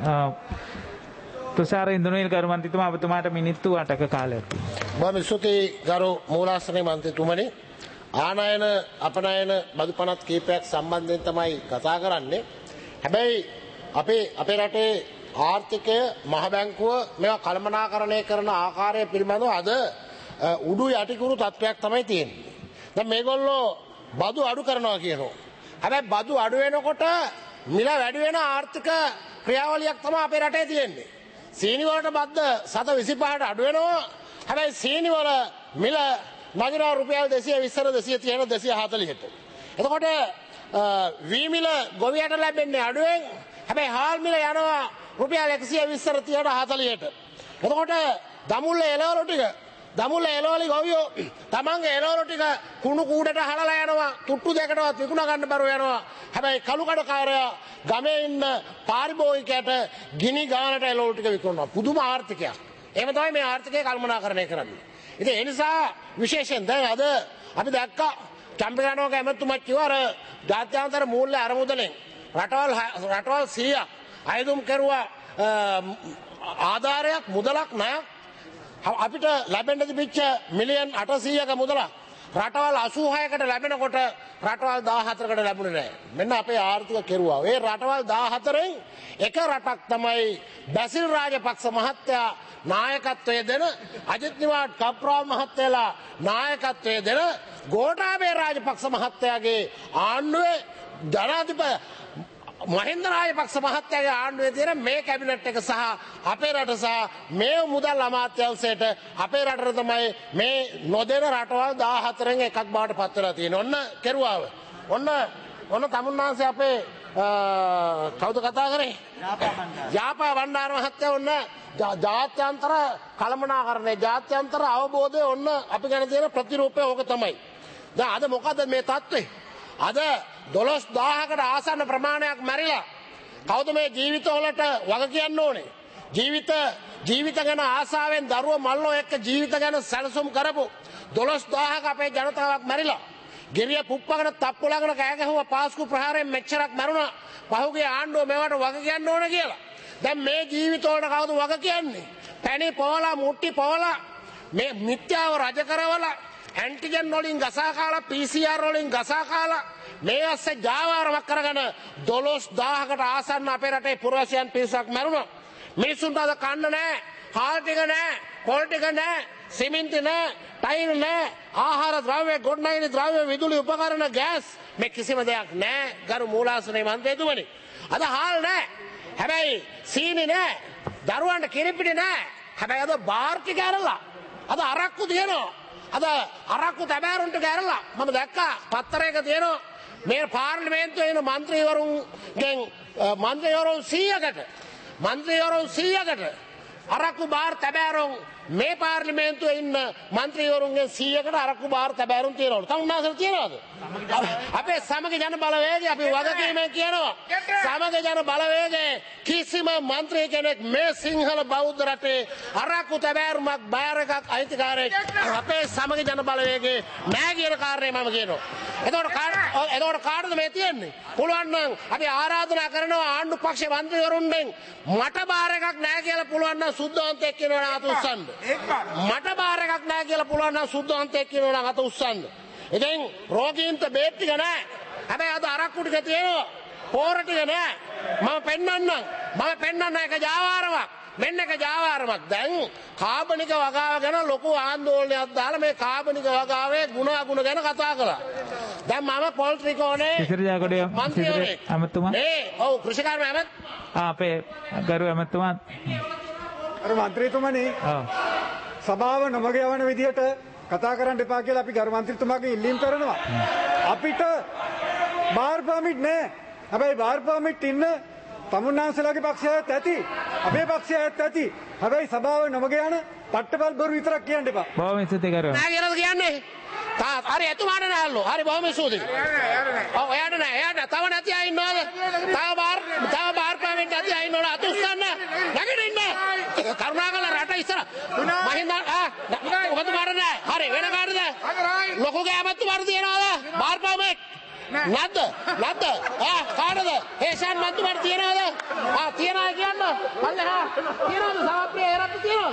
තුෂාර ඉන්දුනිල් ගරු මන්ත්‍රීතුමා ඔබතුමාට මිනිත්තු 8ක කාලයක් තියෙනවා. මම ස්තුතියි ගරු මූලාසන මන්ත්‍රීතුමනි. ආනයන අපනයන බදු පනත් කීපයක් සම්බන්ධයෙන් තමයි කතා කරන්නේ. හැබැයි අපේ රටේ ආර්ථිකය මහ බැංකුව මේවා කළමනාකරණය කරන ආකාරය පිළිබඳව අද උඩු යටිකුරු තත්ත්වයක් තමයි තියෙන්නේ. දැන් මේගොල්ලෝ බදු අඩු කරනවා කියනවා. හැබැයි බදු අඩු වෙනකොට මිල වැඩි වෙන ආර්ථික ක්‍රියාවලියක් තමයි අපේ රටේ තියෙන්නේ. සීනි වලට බද්ද 725ට අඩු වෙනවා. හැබැයි සීනි වල මිල නගිනවා රුපියල් 220 230 240ට. එතකොට වී මිල ගොවියට ලැබෙන්නේ අඩුවෙන්. හැබැයි හාල් මිල යනවා රුපියල් 120 30ට 40ට. එතකොට දමුල්ල එළවලු ටික ගොවියෝ තමන්ගේ එළවලු ටික කුණු කූඩට හලලා යනවා. තුට්ටු දෙකටවත් විකුණ ගන්න බැරුව යනවා. හැබැයි කළු කඩකාරයා ගමේ ඉන්න පාරිභෝගිකයට ගිනි ගානට එළවලු ටික විකුණනවා. පුදුම ආර්ථිකයක්. එහෙම තමයි මේ ආර්ථිකය කළමනාකරණය කරන්නේ. ඉතින් ඒ නිසා විශේෂයෙන් දැන් අද අපි දැක්කා චම්පිකානෝක ඇමතුමා කිව්වා අර ජාත්‍යන්තර මූල්‍ය අරමුදලෙන් රටවල් 100ක් අයදුම් කරුවා ආධාරයක් මුදලක් ණයක් අපිට ලැබෙන්න තිබිච්ච මිලියන් 800ක මුදලක් රටවල් 86කට ලැබෙනකොට රටවල් 14කට ලැබුණේ නැහැ. මෙන්න අපේ ආර්ථික කෙරුවා. ඒ රටවල් 14න් එක රටක් තමයි බැසිල් රාජපක්ෂ මහත්තයා නායකත්වයේ දෙන අජිත් නිවාඩ් කප්රාල් මහත්තයලා නායකත්වයේ දෙන ගෝඨාභය රාජපක්ෂ මහත්තයාගේ ආණ්ඩුවේ ජනාධිපති මහින්ද රාජපක්ෂ මහත්තයාගේ ආණ්ඩුවේ තියෙන මේ කැබිනට් එක සහ අපේ රට සහ මේ මුදල් අමාත්‍යාංශයට අපේ රටට තමයි මේ නොදෙන රටවල් 14න් එකක් බවට පත් වෙලා තියෙන්නේ. ඔන්න කෙරුවාව. ඔන්න තමුන්නාන්සේ අපේ කවුද කතා කරේ? යාපා වණ්ඩාර මහත්තයා ඔන්න ජාත්‍යන්තර කළමනාකරණය ජාත්‍යන්තර අවබෝධය ඔන්න අපි ගැන තියෙන ප්‍රතිරූපය ඕක තමයි. දැන් අද මොකද මේ තත්ත්වේ? අද 12000කට ආසන්න ප්‍රමාණයක් මැරිලා. කවුද මේ ජීවිතවලට වග කියන්න ඕනේ? ජීවිත ගැන ආසාවෙන් දරුවෝ මල්ලෝ එක්ක ජීවිත ගැන සැලසුම් කරපු 12000ක අපේ ජනතාවක් මැරිලා. ගෙරිය පුප්පගෙන තප්පුලගෙන කෑ ගැහුවා පාස්කු ප්‍රහාරයෙන් මෙච්චරක් මරුණා. පහුගිය ආණ්ඩුව මේවට වග කියන්න ඕනේ කියලා. දැන් මේ ජීවිතවලට කවුද වග කියන්නේ? පැණි පොවලා මුට්ටි පොවලා මේ මිත්‍යාව රජ කරවලා ඇන්ටිජන් වලින් ගසා කාලා PCR වලින් ගසා කාලා මේ ඇස්සේ ජාවාරමක් කරගෙන 12000කට ආසන්න අපේ රටේ පුරවැසියන් පිරිසක් මැරුණා. මිනිසුන්ට අද කන්න නැහැ, හාල් ටික නැහැ, පොල් ටික නැහැ, සිමෙන්ති නැහැ, ටයිල් නැහැ, ආහාර ද්‍රව්‍ය, ගොඩනැගිලි ද්‍රව්‍ය, විදුලි උපකරණ, ගෑස් මේ කිසිම දෙයක් නැහැ. ගරු මූලාසනයේ මන්ත්‍රීතුමනි. අද හාල් නැහැ. හැබැයි සීනි නැහැ. දරුවන්ට කිරිපිටි නැහැ. හැබැයි අද බාර් ටික ඇරලා. අද අරක්කු තියෙනවා. අද අරක්කු තැබෑරුන්ට ගැරලා මම දැක්කා පත්තරයක තියෙනවා මේ පාර්ලිමේන්තුවේ ඉන්න මන්ත්‍රීවරුන්ගෙන් මන්ත්‍රීවරුන් 100කට අරක්කු බාර් තැබෑරුම් මේ පාර්ලිමේන්තුවේ ඉන්න මන්ත්‍රීවරුන්ගෙන් 100කට අරක්කු බාර් තැබෑරුම් තියෙනවලු. තමුන්නාසල තියෙනවද? අපේ සමග ජන බලවේගය අපි වගකීමෙන් කියනවා. සමග ජන බලවේගයේ කිසිම මන්ත්‍රී කෙනෙක් මේ සිංහල බෞද්ධ රටේ අරක්කු තැබෑරුමක් බාර් එකක් අයිතිකාරයෙක් අපේ සමග ජන බලවේගයේ නෑ කියන කාරණේ මම කියනවා. එතකොට කාටද මේ තියෙන්නේ? පුළුවන් නම් අපි ආරාධනා කරනවා ආණ්ඩු පක්ෂ මන්ත්‍රීවරුන්ගෙන් මට බාර් එකක් නෑ කියලා පුළුවන් නම් සුද්ධවන්තයෙක් කියනවා නම් අත උස්සන්න. මට බාර් එකක් නෑ කියලා පුළුවන් නම් සුද්ධවන්තයෙක් කියනවා නම් අත උස්සන්න. ඉතින් රෝගීන්ට බේත් ටික නෑ. හැබැයි අද අරක්කු ටික තියෙනවා. පෝර ටික නෑ. මම පෙන්නන්න එක ජාවාරමක්. මෙන්න එක ජාවාරමක්. දැන් කාබනික වගාව ගැන ලොකු ආందోලනයක් දාලා මේ කාබනික වගාවේ ගුණ අගුණ ගැන කතා කළා. දැන් මම පොල් ත්‍රිකෝණේ මන්ත්‍රීවරයෙක්. ඔව් කෘෂිකාර්ම ඇමත් අපේ ගරු ඇමතුමා අර මන්ත්‍රීතුමනි සභාව නොමග යවන විදිහට කතා කරන්න එපා කියලා අපි ගරු මන්ත්‍රීතුමාගෙන් ඉල්ලීම් කරනවා. අපිට බාර් පර්මිට් නැහැ. හැබැයි බාර් පර්මිට් ඉන්න තමුන්නාන්සලාගේ පක්ෂයත් ඇති. අපේ පක්ෂයත් ඇති. හැබැයි සභාව නොමග යන පට්ටපල් බොරු විතරක් කියන්න එපා. බොහොම ස්තුතියි කරුවා. නෑ කියලාද කියන්නේ? හරි එතුමාට නෑල්ලෝ. හරි බොහොම ස්තුතියි. ඔව් එයාට නෑ. තව නැති අය ඉන්නවද? තව බාර් පර්මිට් නැති අය ඉන්නවද? අත උස්සන්න. නැගිටින්න. කරුණාකරලා රට ඉස්සර මහින්ද ඔබතුමාට නෑ. හරි වෙන කාටද? ලොකුගේ ඇමතුමාට තියනවද? බාර් පර්මිට් නැද්ද? කාටද? හේෂාන් මන්තුමාට තියනවද? තියනවා කියන්න. පල්ලෙහා තියනවද? සමප්‍රිය එරත් තියනවද?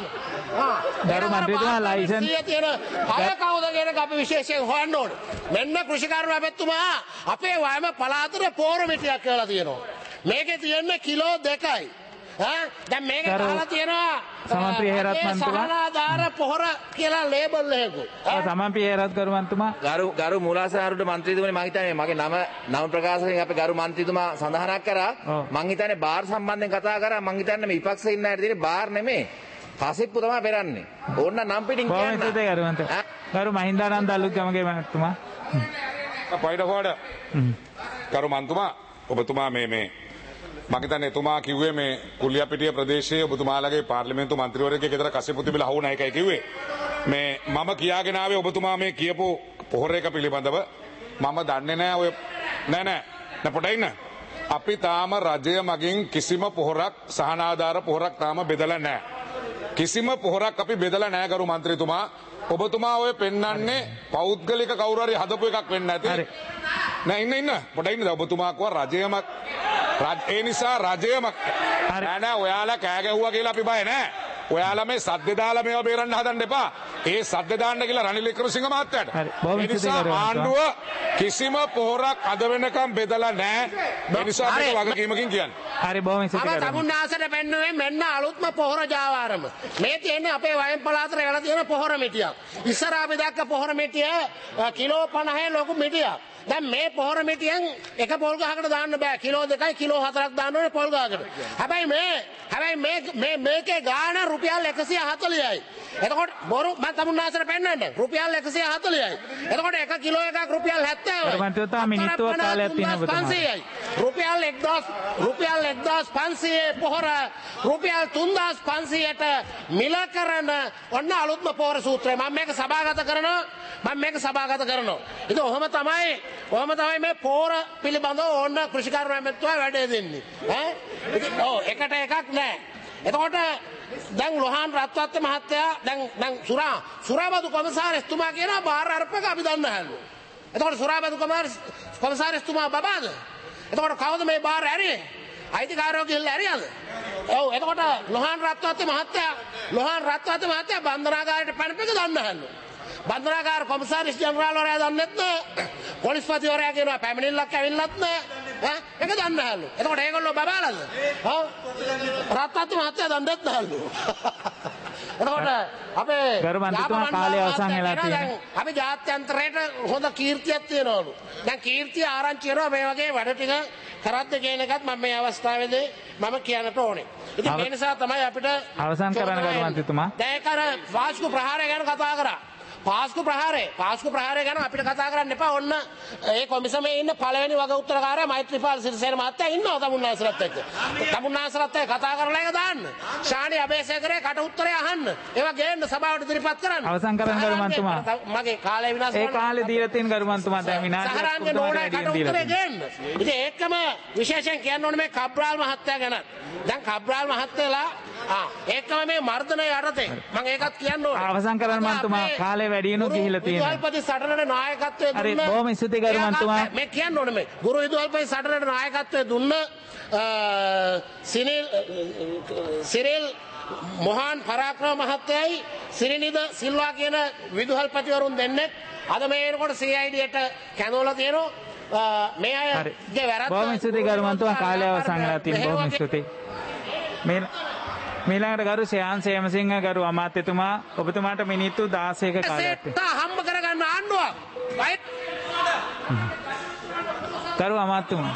ගරු මන්ත්‍රීතුමා ලයිසන් තියෙන අය කවුද කියන එක අපි විශේෂයෙන් හොයන්න ඕනේ. මෙන්න කෘෂිකාර්ම ඇමතුමා අපේ වයම පළාතට පෝර මිටියක් කියලා තියෙනවා. මේකේ තියෙන්නේ කිලෝ 2යි. දැන් මේක අහලා තියෙනවා සමන්ප්‍රිය හේරත් මන්තුමා සහනාධාර පොහොර කියලා ලේබල් එකකුත්. සමන්ප්‍රිය හේරත් ගරු මන්තුමා ගරු මූලාසනාරුට මන්ත්‍රීතුමනි මම හිතන්නේ මගේ නම ප්‍රකාශයෙන් අපේ ගරු මන්ත්‍රීතුමා සඳහනක් කරා මම හිතන්නේ බාර් සම්බන්ධයෙන් කතා කරා මම හිතන්නේ මේ විපක්ෂේ ඉන්න අයට තියෙන්නේ බාර් නෙමෙයි කසිප්පු තමයි පෙරන්නේ ඕන්න නම් පිටින් කියන්න ගරු මහින්දානන්ද අලුත්ගමගේ මහත්මයා පයිඩ හොඩ ගරු මන්තුමා ඔබතුමා මේ මම හිතන්නේ එතුමා කිව්වේ මේ කුලියපිටිය ප්‍රදේශයේ ඔබතුමාලගේ පාර්ලිමේන්තු මන්ත්‍රීවරයෙක්ගේ ගෙදර කසිප්පු තිබිලා හවුන එකයි කිව්වේ මේ මම කියාගෙන ආවේ ඔබතුමා මේ කියපු පොහොර එක පිළිබඳව මම දන්නේ නැහැ ඔය නෑ පොඩ ඉන්න අපි තාම රජය මගින් කිසිම පොහොරක් සහනාධාර පොහොරක් තාම බෙදලා නැහැ කිසිම පොහොරක් අපි බෙදලා නැහැ ගරු මන්ත්‍රීතුමා ඔබතුමා ඔය පෙන්වන්නේ පෞද්ගලික කවුරු හරි හදපු එකක් වෙන්න ඇති නෑ ඉන්න පොඩ ඉන්න ඔබතුමා කිව්වා රජයම ඒ නිසා රජයම නෑ ඔයාලා කෑ ගැහුවා කියලා අපි බය නෑ ඔයාලා මේ සද්ද දාලා මේවා බේරන්න හදන්න එපා. ඒ සද්ද දාන්න කියලා රනිල් වික්‍රමසිංහ මහත්තයාට. ඒ නිසා ආණ්ඩුව කිසිම පොහොරක් අද වෙනකම් බෙදලා නැහැ. ඒ නිසා මේක වගකීමකින් කියන්නේ. හරි බොහොම ස්තුතියි කරනවා. තමුන්නාසට පෙන්නුවේ මෙන්න අලුත්ම පොහොර ජාවාරම. මේ තියෙන්නේ අපේ වයන් පළාතේ වෙලා තියෙන පොහොර මිටියක්. ඉස්සරහා අපි දැක්ක පොහොර මිටිය කිලෝ 50 ලොකු මිටියක්. දැන් මේ පොහොර මිටියෙන් එක පොල් ගහකට දාන්න බෑ. කිලෝ 2යි කිලෝ 4ක් දාන්න ඕනේ පොල් ගහකට. හැබැයි මේකේ ගාණ රුපියල් 140යි. එතකොට බොරු මම තමුන්නාසට පෙන්නන්න රුපියල් 140යි. එතකොට එක කිලෝ එකක් රුපියල් 70යි. මන්ත්‍රීතුමා මිනිත්තුව කාලයක් තියෙනවා ඔබතුමාට. රුපියල් 1500 පොහොර රුපියල් 3500ට මිල කරන ඔන්න අලුත්ම පොහොර සූත්‍රය මම මේක සභාගත කරනවා. ඉතින් ඔහොම තමයි මේ පොහොර පිළිබඳව ඕන්න කෘෂිකාර්ය මැතිතුමා වැඩේ දෙන්නේ. ඉතින් එකට එකක් නෑ. එතකොට දැන් ලොහාන් රත්වත්ත මහත්තයා දැන් සුරාබදු කොමසාරිස්තුමා කියනවා බාහිර අර්පක අපි දන්න හැලු. එතකොට සුරාබදු කොමසාරිස්තුමා බබාද? එතකොට කවුද මේ බාහිර ඇරියේ? අයිතිකාරයෝ ගිහිල්ලා ඇරියද? ඔව් එතකොට ලොහාන් රත්වත්ත මහත්තයා බන්ධනාගාරයට පැනපෙක දන්න හැලු. බන්ධනාගාර කොමසාරිස් ජනරාල්වරයා දන්නෙත් නෑ. පොලිස්පතිවරයා කියනවා පැමිණිල්ලක් ඇවිල්ලත් නෑ. ඒක දන්න හැලු. එතකොට ඒගොල්ලෝ බබාලද? රත්වත්ත මහත්තයා දන්නෙත් නැහැලු. එතකොට අපේ ගරු මන්ත්‍රීතුමා කාලය අවසන් වෙලා තියෙනවා. අපි ජාත්‍යන්තරයට හොඳ කීර්තියක් තියනවලු. දැන් කීර්තිය ආරංචි කරනවා මේ වගේ වැඩ ටික කරද්ද කියන එකත් මම මේ අවස්ථාවේදී මම කියන්නට ඕනේ. ඉතින් මේ නිසා තමයි අපිට අවසන් කරන්න ගරු මන්ත්‍රීතුමා. දැන් ඒක අර පාස්කු ප්‍රහාරය ගැන කතා කරා. පාස්කු ප්‍රහාරය ගැන අපිට කතා කරන්න එපා. ඔන්න ඒ කොමිසමේ ඉන්න පළවෙනි වග උත්තරකාරයා මෛත්‍රීපාල සිරිසේන මහත්තයා ඉන්නවා තමුන්නාසලත් එක්ක. තමුන්නාසලත් එක්ක කතා කරලා ඒක දාන්න. ශානි අබේසේකරේ කට උත්තරය අහන්න. ඒවා ගේන්න සභාවට ඉදිරිපත් කරන්න. අවසන් කරන්න ගරු මන්ත්‍රීතුමා. මගේ කාලය විනාශ ඒ කාලේ දීලා තියෙන ගරු මන්ත්‍රීතුමා දැන් විනාඩියක් උත්තරේ ගේන්න. ඉතින් ඒකම විශේෂයෙන් කියන්න ඕනේ මේ කබ්‍රාල් මහත්තයා ගැන. දැන් කබ්‍රාල් මහත්තයලා ඒකම මේ මර්ධනය යටතේ මම ඒකත් කියන්න ඕනේ. අවසන් කරන්න මන්ත්‍රීතුමා කාලේ වැඩියනු ගිහිලා තියෙනවා. විදුහල්පති සටනට නායකත්වයේ දුන්න හරි බොහොම ස්තුතියි ගරු මන්ත්‍රීතුමා. මේ කියන්න ඕනේ මේ ගුරු විදුහල්පති සටනට නායකත්වයේ දුන්න සිරිල් මොහාන් පරාක්‍රම මහත්තයයි සිරිනිද සිල්වා කියන විදුහල්පතිවරුන් දෙන්නෙක් අද මේ වෙනකොට CID-ට කැඳවලා තියෙනවා. මේ අයගේ වැරද්ද බොහොම ස්තුතියි ගරු මන්ත්‍රීතුමා කාලය අවසන් වෙලා තියෙනවා. බොහොම ස්තුතියි. මීළඟට ගරු ශ්‍රයාන් සේමසිංහ ගරු අමාත්‍යතුමා ඔබතුමාට මිනිත්තු 16ක කාලයක් තියෙනවා. හම්බ කරගන්න ආණ්ඩුවක්. ගරු අමාත්‍යතුමා.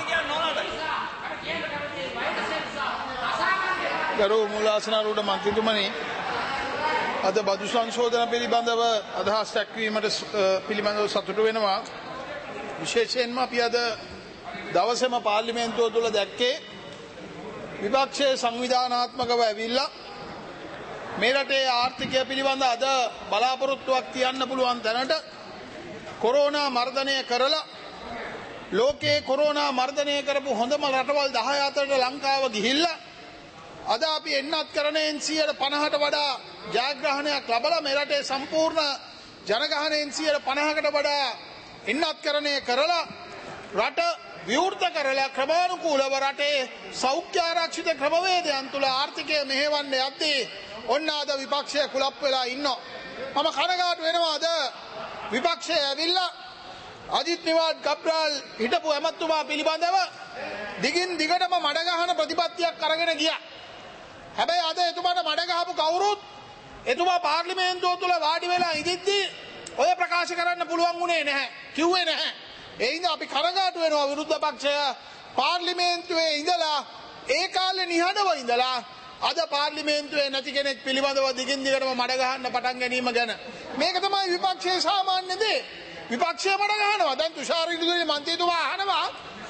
ගරු මූලාසනාරූඪ මන්ත්‍රීතුමනි අද බදු සංශෝධන පිළිබඳව අදහස් දක්වීමට පිළිබඳව සතුටු වෙනවා. විශේෂයෙන්ම අපි අද දවසේම පාර්ලිමේන්තුව තුළ දැක්කේ විපක්ෂයේ සංවිධානාත්මකව ඇවිල්ලා මේ රටේ ආර්ථිකය පිළිබඳ අද බලාපොරොත්තුවක් තියන්න පුළුවන් තැනට කොරෝනා මර්ධනය කරලා ලෝකයේ කොරෝනා මර්ධනය කරපු හොඳම රටවල් 10 අතරට ලංකාව ගිහිල්ලා අද අපි එන්නත් කරණයෙන් 50ට වඩා ජයග්‍රහණයක් ලබලා මේ රටේ සම්පූර්ණ ජනගහනයෙන් 50කට වඩා එන්නත් කරණය කරලා රට විවෘත කරලා ක්‍රමානුකූලව රටේ සෞඛ්‍ය ආරක්ෂිත ක්‍රමවේදයන් තුළ ආර්ථිකය මෙහෙවන්න යද්දී ඔන්න අද විපක්ෂය කුලප් වෙලා ඉන්නවා. මම කනගාටු වෙනවා අද විපක්ෂය ඇවිල්ලා අජිත් නිවාඩ් කබ්‍රාල් හිටපු ඇමතුමා පිළිබඳව දිගින් දිගටම මඩ ගහන ප්‍රතිපත්තියක් අරගෙන ගියා. හැබැයි අද එතුමාට මඩ ගහපු කවුරුත් එතුමා පාර්ලිමේන්තුව තුළ වාඩි වෙලා ඉදිද්දී ඔය ප්‍රකාශ කරන්න පුළුවන් වුණේ නැහැ. කිව්වේ නැහැ. ඒ හින්දා අපි කනගාටු වෙනවා විරුද්ධ පක්ෂය පාර්ලිමේන්තුවේ ඉඳලා ඒ කාලේ නිහඬව ඉඳලා අද පාර්ලිමේන්තුවේ නැති කෙනෙක් පිළිබඳව දිගින් දිගටම මඩ ගහන්න පටන් ගැනීම ගැන. මේක තමයි විපක්ෂයේ සාමාන්‍ය දේ. විපක්ෂය මඩ ගහනවා. දැන් තුෂාර ඉන්දුනිල් මන්ත්‍රීතුමා අහනවා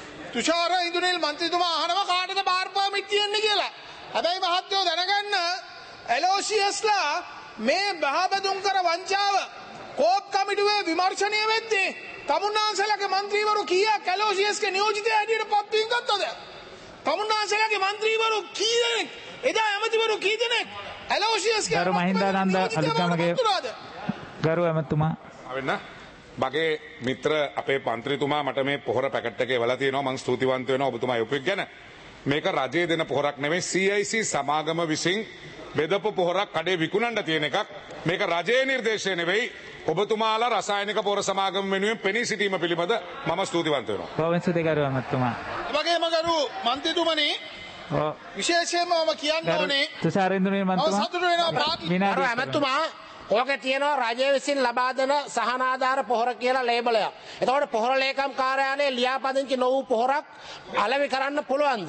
කාටද බාර් පර්මිට් තියෙන්නේ කියලා. හැබැයි මහත්තයෝ දැනගන්න එලෝසියස්ලා මේ බහබදුම් කර වංචාව කෝප් කමිටුවේ විමර්ශනය වෙද්දී තමුන්නාන්සලගේ මන්ත්‍රීවරු කීයක් එලෝසියස්ගේ නියෝජිතය හැටියට පත්වීම් ගත්තද? තමුන්නාන්සලගේ මන්ත්‍රීවරු කී දෙනෙක් එදා ඇමතිවරු කී දෙනෙක් එලෝසියස්ගේ ගරු මහින්දානන්ද අලුත්ගමගේ ගරු ඇමතුමා වෙන්න මගේ මිත්‍ර අපේ මන්ත්‍රීතුමා මට මේ පොහොර පැකට් එකේ එවලා තියෙනවා. මම ස්තුතිවන්ත වෙනවා ඔබතුමා යොපෙක් ගැන. මේක රජයේ දෙන පොහොරක් නෙමෙයි CIC සමාගම විසින් බෙදපු පොහොරක් කඩේ විකුණන්න තියෙන එකක්. මේක රජයේ නිර්දේශය නෙවෙයි. ඔබතුමාලා රසායනික පොහොර සමාගම වෙනුවෙන් පෙනී සිටීම පිළිබඳ මම ස්තුතිවන්ත වෙනවා. බොහොම ස්තුතියි ගරු ඇමතුමා. වගේම ගරු මන්ත්‍රීතුමනි විශේෂයෙන්ම මම කියන්න ඕනේ තුෂාර ඉන්දුනිල් මන්ත්‍රීතුමා සතුටු වෙනවා ගරු ඇමතුමා ඕක තියෙනවා රජය විසින් ලබා දෙන සහනාධාර පොහොර කියලා ලේබලයක්. එතකොට පොහොර ලේකම් කාර්යාලයේ ලියාපදිංචි නො වූ පොහොරක් අලෙවි කරන්න පුළුවන්ද?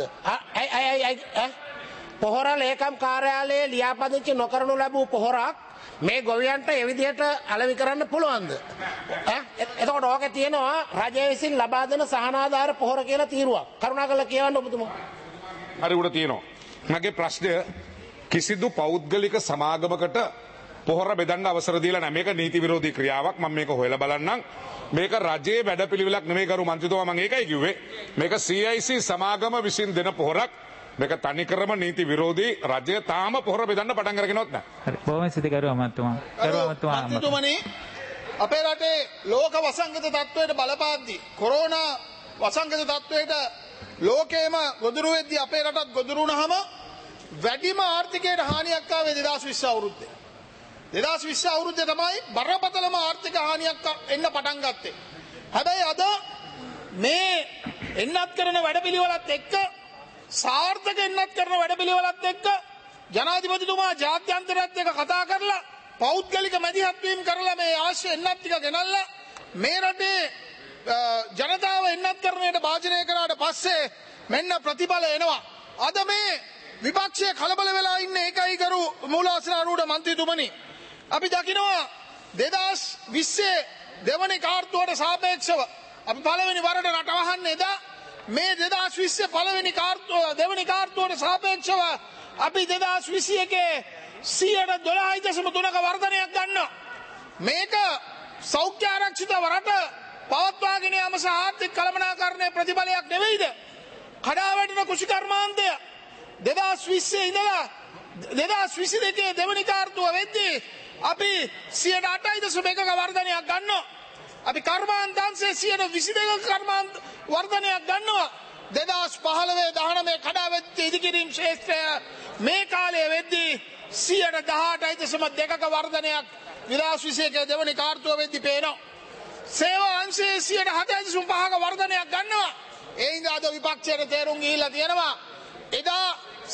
පොහොර ලේකම් කාර්යාලයේ ලියාපදිංචි නොකරනු ලැබූ පොහොරක් මේ ගොවියන්ට ඒ විදිහට අලෙවි කරන්න පුළුවන්ද? එතකොට ඕක තියෙනවා රජය විසින් ලබා දෙන සහනාධාර පොහොර කියලා තීරුවක්. කරුණාකරලා කියවන්න ඔබතුමා. හරි උඩ තියෙනවා. මගේ ප්‍රශ්නය කිසිදු පෞද්ගලික සමාගමකට පොහොර බෙදන්න අවසර දීලා නැහැ. මේක නීති විරෝධී ක්‍රියාවක්. මම මේක හොයලා බලන්නම්. මේක රජයේ වැඩපිළිවෙලක් නෙමෙයි කරු මන්ත්‍රීතුමා. මම ඒකයි කිව්වේ. මේක CIC සමාගම විසින් දෙන පොහොරක්. මේක තනිකරම නීති විරෝධී. රජය තාම පොහොර බෙදන්න පටන් අරගෙනවත් නැහැ. හරි බොහොම ස්තුතියි ගරු අමාත්‍යතුමා. මන්ත්‍රීතුමනි අපේ රටේ ලෝක වසංගත තත්ත්වයට බලපාද්දී කොරෝනා වසංගත තත්ත්වයට ලෝකේම ගොදුරු වෙද්දී අපේ රටත් ගොදුරු වුණාම වැඩිම ආර්ථිකයට හානියක් ආවේ 2020 අවුරුද්දේ. 2020 අවුරුද්දේ තමයි බරපතලම ආර්ථික හානියක් එන්න පටන් ගත්තේ. හැබැයි අද මේ එන්නත් කරන වැඩපිළිවෙලත් එක්ක සාර්ථක එන්නත් කරන වැඩපිළිවෙලත් එක්ක ජනාධිපතිතුමා ජාත්‍යන්තරයත් එක්ක කතා කරලා පෞද්ගලික මැදිහත් වීම කරලා මේ අවශ්‍ය එන්නත් ටික ගෙනල්ලා මේ රටේ ජනතාව එන්නත් කරණයට භාජනය කරාට පස්සේ මෙන්න ප්‍රතිඵල එනවා. අද මේ විපක්ෂය කලබල වෙලා ඉන්නේ ඒකයි කරු මූලාසනාරූඪ මන්ත්‍රීතුමනි. අපි දකිනවා 2020 දෙවනි කාර්තුවට සාපේක්ෂව අපි පළවෙනි වරට රට වහන්නේ එදා මේ 2020 පළවෙනි දෙවනි කාර්තුවට සාපේක්ෂව අපි 2021 12.3% වර්ධනයක් ගන්නවා. මේක සෞඛ්‍ය ආරක්ෂිත රට පවත්වාගෙන යාම සහ ආර්ථික කළමනාකරණයේ ප්‍රතිඵලයක් නෙවෙයිද? කඩාවැටෙන කුෂිකර්මාන්තය 2020 ඉඳලා 2022 දෙවනි කාර්තුව වෙද්දී අපි 8.1% වර්ධනයක් ගන්නවා. අපි කර්මාන්තංශයේ 22% කර්මාන්ත වර්ධනයක් ගන්නවා. 2015-19 කඩාවැටෙච්ච ඉදිකිරීම් ක්ෂේත්‍රය මේ කාලයේ වෙද්දී 18.2% වර්ධනයක් 2021 දෙවනි කාර්තුව වෙද්දී පේනවා. සේවා අංශයේ 7.5% වර්ධනයක් ගන්නවා. ඒ හින්දා අද විපක්ෂයට තේරුම් ගිහිල්ලා තියෙනවා. එදා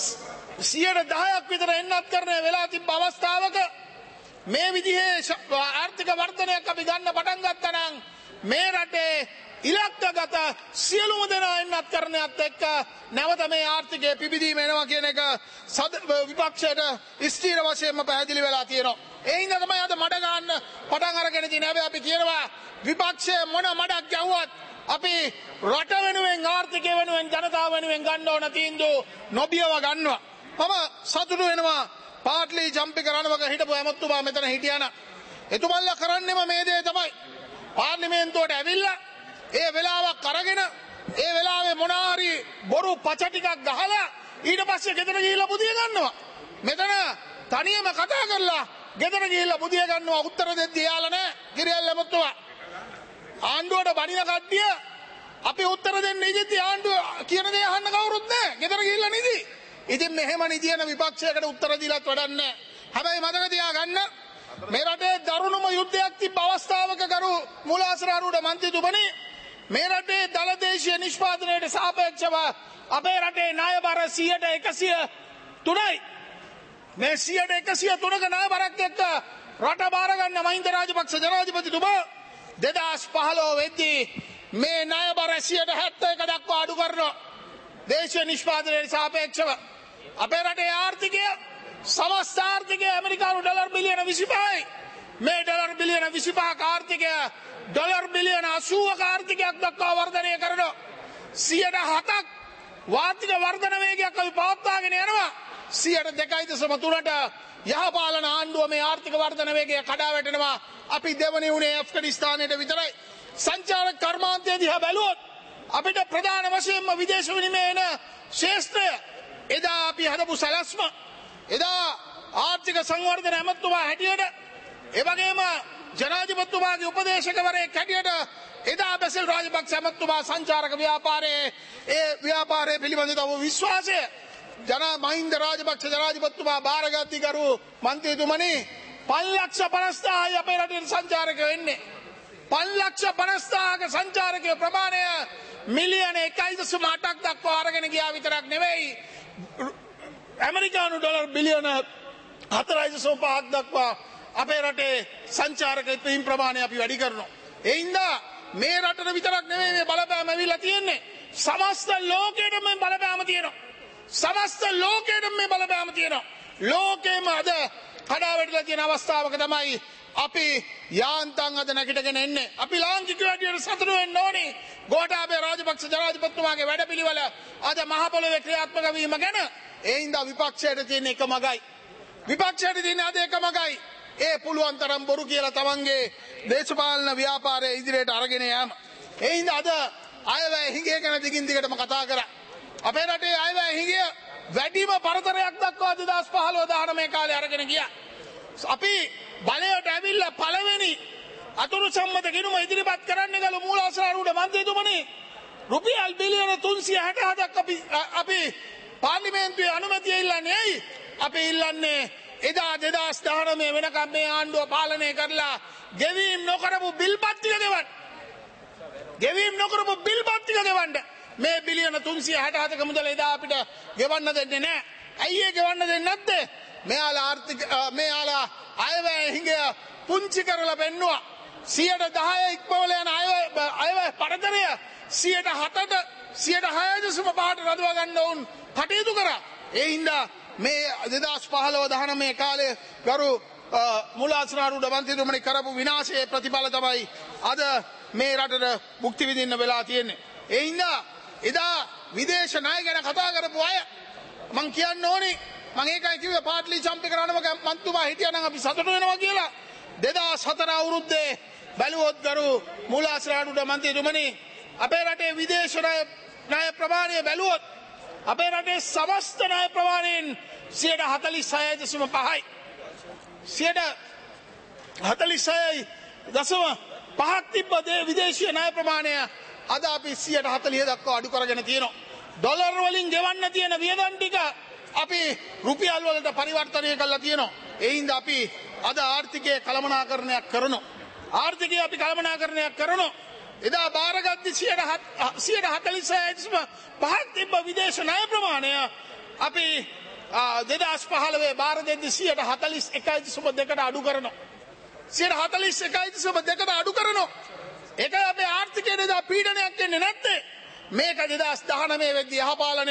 10% විතර එන්නත් කරන වෙලා තිබ්බ අවස්ථාවක මේ විදිහේ ආර්ථික වර්ධනයක් අපි ගන්න පටන් ගත්තා නම් මේ රටේ ඉලක්කගත සියලුම දෙනා එන්නත් කරනයත් එක්ක නැවත මේ ආර්ථිකයේ පිබිදීම එනවා කියන එක විපක්ෂයට ස්ථීර වශයෙන්ම පැහැදිලි වෙලා තියෙනවා. ඒ හින්දා තමයි අද මඩ ගන්න පටන් අරගෙන තියෙන්නේ. හැබැයි අපි කියනවා විපක්ෂය මොන මඩක් ගැහුවත් අපි රට වෙනුවෙන් ආර්ථිකය වෙනුවෙන් ජනතාව වෙනුවෙන් ගන්න ඕන තීන්දුව නොබියව ගන්නවා. මම සතුටු වෙනවා පාට්ලි ජම්පික රණවක හිටපු ඇමතුමා මෙතන හිටියාන. එතුමල්ලා කරන්නෙම මේ දේ තමයි. පාර්ලිමේන්තුවට ඇවිල්ලා ඒ වෙලාවක් අරගෙන ඒ වෙලාවේ මොනාරි බොරු පච ටිකක් ගහලා ඊට පස්සේ ගෙදර ගිහිල්ලා බුදිය ගන්නවා. මෙතන තනියම කතා කරලා ගෙදර ගිහිල්ලා බුදිය ගන්නවා. උත්තර දෙද්දී යාලා නෑ ගිරියල් ඇමතුමා. ආණ්ඩුවට බණින කට්ටිය අපි උත්තර දෙන්න ඉදිද්දී ආණ්ඩුව කියන දේ අහන්න කවුරුත් නෑ. ගෙදර ගිහිල්ලා නිදි. ඉතින් මෙහෙම නිදියන විපක්ෂයකට උත්තර දීලත් වැඩක් නෑ. හැබැයි මතක තියාගන්න මේ රටේ දරුණුම යුද්ධයක් තිබ්බ අවස්ථාවක කරු මූලාසනාරූඪ මන්ත්‍රීතුමනි මේ රටේ දළදේශීය නිෂ්පාදනයට සාපේක්ෂව අපේ රටේ ණය බර 100%. මේ 103ක ණය බරක් එක්ක රට බාරගන්න මහින්ද රාජපක්ෂ ජනාධිපතිතුමා 2015 වෙද්දී මේ ණය බර 71 දක්වා අඩු කරනවා. දේශීය නිෂ්පාදනයට සාපේක්ෂව අපේ රටේ ආර්ථිකය සමස්ත ආර්ථිකය ඇමරිකානු ඩොලර් බිලියන 25යි. මේ ඩොලර් බිලියන 25ක ආර්ථිකය ඩොලර් බිලියන 80ක ආර්ථිකයක් දක්වා වර්ධනය කරනවා. 107ක් වාර්ෂික වර්ධන වේගයක් අපි පවත්වාගෙන යනවා. 2.3ට යහපාලන ආණ්ඩුව මේ ආර්ථික වර්ධන වේගය කඩා වැටෙනවා. අපි දෙවනි උනේ ඇෆ්ගනිස්තානයේ විතරයි. සංචාරක කර්මාන්තය දිහා බැලුවොත් අපිට ප්‍රධාන වශයෙන්ම විදේශ විනිමය එන ශේෂ්ත්‍රය එදා අපි හදපු සැලැස්ම එදා ආර්ථික සංවර්ධන ඇමතුමා හැටියට එවැගේම ජනාධිපතිතුමාගේ උපදේශකවරයෙක් හැටියට එදා බැසිල් රාජපක්ෂ ඇමතුමා සංචාරක ව්‍යාපාරයේ පිළිබඳ තම විශ්වාසය මහින්ද රාජපක්ෂ ජනාධිපතිතුමා බාරගත්ති කරු මන්ත්‍රීතුමනි 5,50,000යි අපේ රටේ සංචාරක වෙන්නේ. 5,50,000ක සංචාරකයෝ ප්‍රමාණය මිලියන 1.8ක් දක්වා අරගෙන ගියා විතරක් නෙවෙයි. ඇමරිකානු ඩොලර් බිලියන 4.5ක් දක්වා අපේ රටේ සංචාරක පින් ප්‍රමාණය අපි වැඩි කරනවා. ඒ හින්දා මේ රටට විතරක් නෙවෙයි මේ බලපෑම ඇවිල්ලා තියෙන්නේ. සමස්ත ලෝකෙටම මේ බලපෑම තියෙනවා. සමස්ත ලෝකෙටම මේ බලපෑම තියෙනවා. ලෝකෙම අද කඩා වැටිලා තියෙන අවස්ථාවක තමයි අපි යාන්තම් අද නැගිටගෙන එන්නේ. අපි ලාංකික වැඩියට සතුටු වෙන්න ඕනේ. ගෝඨාභය රාජපක්ෂ ජනාධිපතිතුමාගේ වැඩපිළිවෙල අද මහ පොළොවේ ක්‍රියාත්මක වීම ගැන ඒ හින්දා විපක්ෂයට තියෙන එක මගයි. විපක්ෂයට තියෙන අද එක මගයි. ඒ පුළුවන් තරම් බොරු කියලා තමන්ගේ දේශපාලන ව්‍යාපාරය ඉදිරියට අරගෙන යෑම. ඒ හින්දා අද අයවැය හිඟය ගැන දිගින් දිගටම කතා කරා. අපේ රටේ අයවැය හිඟය වැඩිම පරතරයක් දක්වා 2015-19 කාලේ අරගෙන ගියා. අපි බලයට ඇවිල්ලා පළවෙනි අතුරු සම්මත ගිණුම ඉදිරිපත් කරන්න ගලු මූලාශ්‍රාරූඪ මන්ත්‍රීතුමනි රුපියල් බිලියන 367ක් අපි පාර්ලිමේන්තුවේ අනුමැතිය ඉල්ලන්නේ ඇයි? අපි ඉල්ලන්නේ එදා 2019 වෙනකම් මේ ආණ්ඩුව පාලනය කරලා ගෙවීම් නොකරපු බිල්පත් ටික ගෙවන්න. ගෙවීම් නොකරපු බිල්පත් ටික ගෙවන්න. මේ බිලියන 367ක මුදල එදා අපිට ගෙවන්න දෙන්නේ නැහැ. ඇයි ඒ ගෙවන්න දෙන්නේ නැත්තේ? මෙයාලා අයවැය හිඟය පුංචි කරලා පෙන්නවා. 10% ඉක්මවල යන අයවැය පරතරය 6.5ට රඳවා ගන්න උන් කටයුතු කරා. ඒ හින්දා මේ 2015-19 කාලේ ගරු මූලාශ්‍රාරූඪ මන්ත්‍රීතුමනි කරපු විනාශයේ ප්‍රතිඵල තමයි අද මේ රටට භුක්ති විඳින්න වෙලා තියෙන්නේ. ඒ හින්දා එදා විදේශ ණය ගැන කතා කරපු අය මං කියන්න ඕනේ මම ඒකයි කිව්වේ පාට්ලි චම්පි කරනම මන්තුමා හිටියනම් අපි සතුටු වෙනවා කියලා. 2004 අවුරුද්දේ බැලුවොත් ගරු මූලාශ්‍රාරූඪ මන්ත්‍රීතුමනි අපේ රටේ විදේශ ණය ප්‍රමාණය බැලුවොත් අපේ රටේ සමස්ත ණය ප්‍රමාණයෙන් 46.5යි. 46.5ක් තිබ්බ විදේශීය ණය ප්‍රමාණය අද අපි 140 දක්වා අඩු කරගෙන තියෙනවා. ඩොලර් වලින් ගෙවන්න තියෙන වියදම් ටික අපි රුපියල් වලට පරිවර්තනය කරලා තියෙනවා. ඒ හින්දා අපි අද ආර්ථිකයේ කළමනාකරණයක් කරනවා. ආර්ථිකය අපි කළමනාකරණයක් කරනවා. එදා බාරගත්ති 146.5ක් තිබ්බ විදේශ ණය ප්‍රමාණය අපි 2015 බාර දෙද්දි 141.2ට අඩු කරනවා. 141.2ට අඩු කරනවා. ඒක අපේ ආර්ථිකයට එදා පීඩනයක් දෙන්නේ නැත්තේ. මේක 2019 වෙද්දී යහපාලනය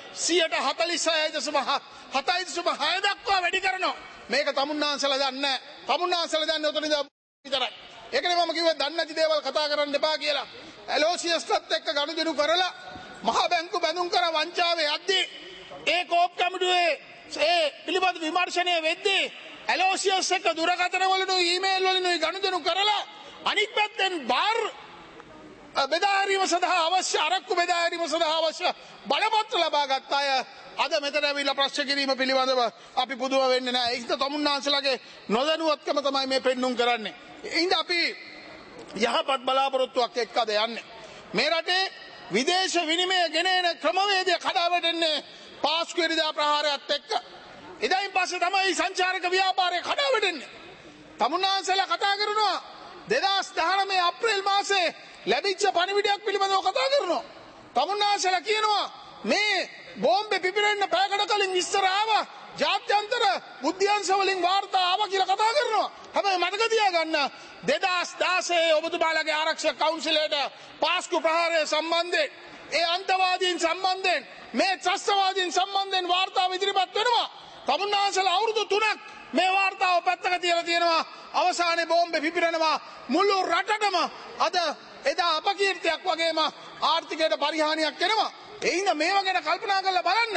146.6 දක්වා වැඩි කරනවා. මේක තමුන්නාන්සලා දන්නේ නැහැ. තමුන්නාන්සලා දන්නේ උතන ඉඳලා විතරයි. ඒකනේ මම කිව්වේ දන්නේ නැති දේවල් කතා කරන්න එපා කියලා. ඇලෝසියස්ලත් එක්ක ගනුදෙනු කරලා මහ බැංකු බැඳුම් කර වංචාවේ යද්දී ඒ කෝප් කමිටුවේ ඒ පිළිබඳ විමර්ශනය වෙද්දී ඇලෝසියස් එක්ක දුරකථන වලිනුයි ඊමේල් වලිනුයි ගනුදෙනු කරලා අනිත් පැත්තෙන් බාර් බෙදා හැරීම සඳහා අවශ්‍ය අරක්කු බෙදා හැරීම සඳහා අවශ්‍ය බලපත්‍ර ලබා ගත්ත අය අද මෙතන ඇවිල්ලා ප්‍රශ්න කිරීම පිළිබඳව අපි පුදුම වෙන්නේ නැහැ. ඒක තමුන්නාන්සලාගේ නොදැනුවත්කම තමයි මේ පෙන්눔 කරන්නේ. ඒ හින්දා අපි යහපත් බලාපොරොත්තුවක් එක්ක අද යන්නේ. මේ රටේ විදේශ විනිමය ගෙන එන ක්‍රමවේදය කඩා වැටෙන්නේ පාස්කු ඉරිදා ප්‍රහාරයත් එක්ක. එදායින් පස්සේ තමයි සංචාරක ව්‍යාපාරය කඩා වැටෙන්නේ. තමුන්නාන්සලා කතා කරනවා 2019 අප්‍රේල් මාසේ ලැබිච්ච පණිවිඩයක් පිළිබඳව කතා කරනවා. තමුන්නාන්සලා කියනවා මේ බෝම්බේ පිපිරෙන්න පැයකට කලින් විස්තර ආවා ජාත්‍යන්තර බුද්ධ්‍යංශ වලින් වාර්තා ආවා කියලා කතා කරනවා. හැබැයි මතක තියාගන්න 2016 ඔබතුමාලගේ ආරක්ෂක කවුන්සිලයට පාස්කු ප්‍රහාරය සම්බන්ධයෙන් ඒ අන්තවාදීන් සම්බන්ධයෙන් මේ ත්‍රස්තවාදීන් සම්බන්ධයෙන් වාර්තාව ඉදිරිපත් වෙනවා. තමුන්නාන්සලා අවුරුදු 3ක් මේ වාර්තාව පැත්තක තියලා තියෙනවා. අවසානයේ බෝම්බේ පිපිරෙනවා. මුළු රටටම අද එදා අපකීර්තියක් වගේම ආර්ථිකයට පරිහානියක් වෙනවා. ඒ හින්දා මේවා ගැන කල්පනා කරලා බලන්න.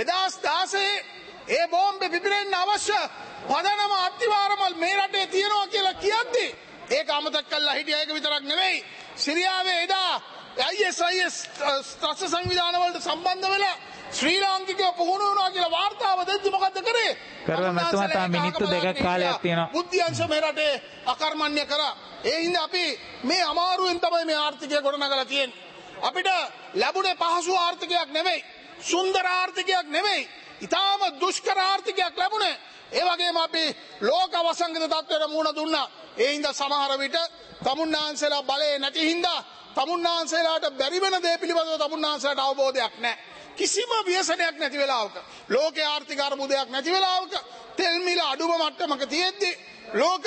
2016 ඒ බෝම්බේ පිපිරෙන්න අවශ්‍ය පදනම අත්තිවාරමල් මේ රටේ තියෙනවා කියලා කියද්දී ඒක අමතක කළා හිටියා. ඒක විතරක් නෙවෙයි. සිරියාවේ එදා ISIS ත්‍රස්ත සංවිධාන වලට සම්බන්ධ වෙලා ශ්‍රී ලාංකිකයෝ පුහුණු වුණා කියලා වාර්තාව දෙද්දි මොකද්ද කරේ? කරුවා මැතිතුමා තා මිනිත්තු 2ක් කාලයක් තියෙනවා. බුද්ධ්‍යංශ මේ රටේ අකර්මණ්‍ය කරා. ඒ හින්දා අපි මේ අමාරුවෙන් තමයි මේ ආර්ථිකය ගොඩනගලා තියෙන්නේ. අපිට ලැබුණේ පහසු ආර්ථිකයක් නෙවෙයි. සුන්දර ආර්ථිකයක් නෙවෙයි. ඊටාම දුෂ්කර ආර්ථිකයක් ලැබුණේ. ඒ වගේම අපි ලෝක වසංගත තත්ත්වයට මුහුණ දුන්නා. ඒ හින්දා සමහර විට තමුන්නාන්සලා බලේ නැති හින්දා තමුන්නාන්සලාට බැරි වෙන දේ පිළිබඳව තමුන්නාන්සලාට අවබෝධයක් නැහැ. කිසිම ව්‍යසනයක් නැති වෙලාවක ලෝකේ ආර්ථික අර්බුදයක් නැති වෙලාවක තෙල් මිල අඩුම මට්ටමක තියෙද්දි ලෝක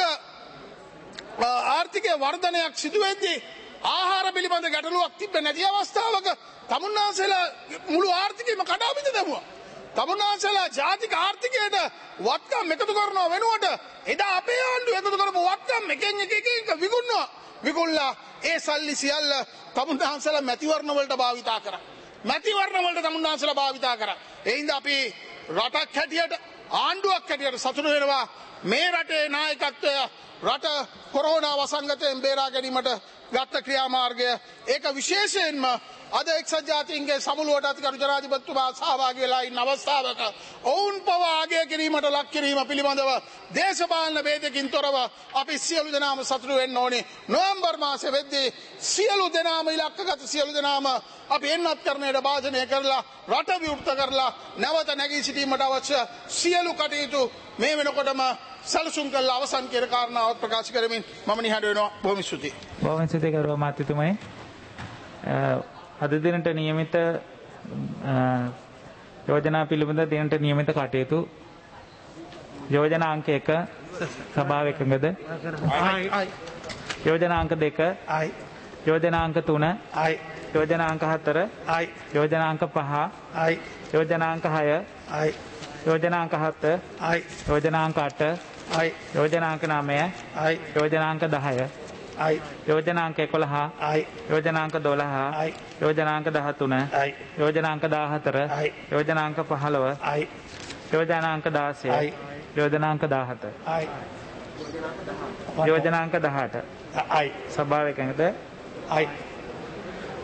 ආර්ථික වර්ධනයක් සිදු වෙද්දී ආහාර පිළිබඳ ගැටලුවක් තිබෙන්නේ නැති අවස්ථාවක තමුන්නාන්සලා මුළු ආර්ථිකයම කඩාවිද දැමුවා. තමුන්නාන්සලා ජාතික ආර්ථිකයට වත්කම් එකතු කරනව වෙනුවට එදා අපේ ආණ්ඩුව එකතු කරපු වත්කම් එකෙන් එක විකුණනවා. විකුණලා ඒ සල්ලි සියල්ල තමුන්නාන්සලා මැතිවරණ වලට භාවිතා කරා. මැතිවරණ වලට තමුන්නාන්සලා භාවිතා කරා. ඒ හින්දා අපි රටක් හැටියට ආණ්ඩුවක් හැටියට සතුටු වෙනවා. මේ රටේ නායකත්වය රට කොරෝනා වසංගතයෙන් බේරා ගැනීමට ගත්ත ක්‍රියාමාර්ගය ඒක විශේෂයෙන්ම අද එක්සත් ජාතීන්ගේ සමුළුවට අතිගරු ජනාධිපතිතුමා සහභාගී වෙලා ඉන්න අවස්ථාවක ඔවුන් පවා අගය කිරීමට ලක් කිරීම පිළිබඳව දේශපාලන වේදකින් තොරව අපි සියලු දෙනාම සතුටු වෙන්න ඕනේ. නොවැම්බර් මාසේ වෙද්දී සියලු දෙනාම ඉලක්කගත සියලු දෙනාම අපි එන්නත් කරණයට භාජනය කරලා රට විවෘත කරලා නැවත නැගී සිටීමට අවශ්‍ය සියලු කටයුතු මේ වෙනකොටම සැලසුම් කළ අවසන් කියන කාරණාවත් ප්‍රකාශ කරමින් මම නිහඬ වෙනවා. බොහොම ස්තුතියි. බොහොම ස්තුතියි කරුවා මහත්මතුමනි. අද දිනට නියමිත යෝජනා පිළිබඳ දිනට නියමිත කටයුතු යෝජනා අංක 1 සභාව එකඟද? යෝජනා අංක 2 යෝජනා අංක 3 යෝජනා අංක 4 යෝජනා අංක 5 යෝජනා අංක 6 යෝජනා අංක 7 යෝජනා අංක 8 යෝජනා අංක 9 යෝජනා අංක 10 යෝජනා අංක 11 යෝජනා අංක 12 යෝජනා අංක 13 යෝජනා අංක 14 යෝජනා අංක 15 යෝජනා අංක 16 යෝජනා අංක 17 යෝජනා අංක 18 සභාව එකඟද?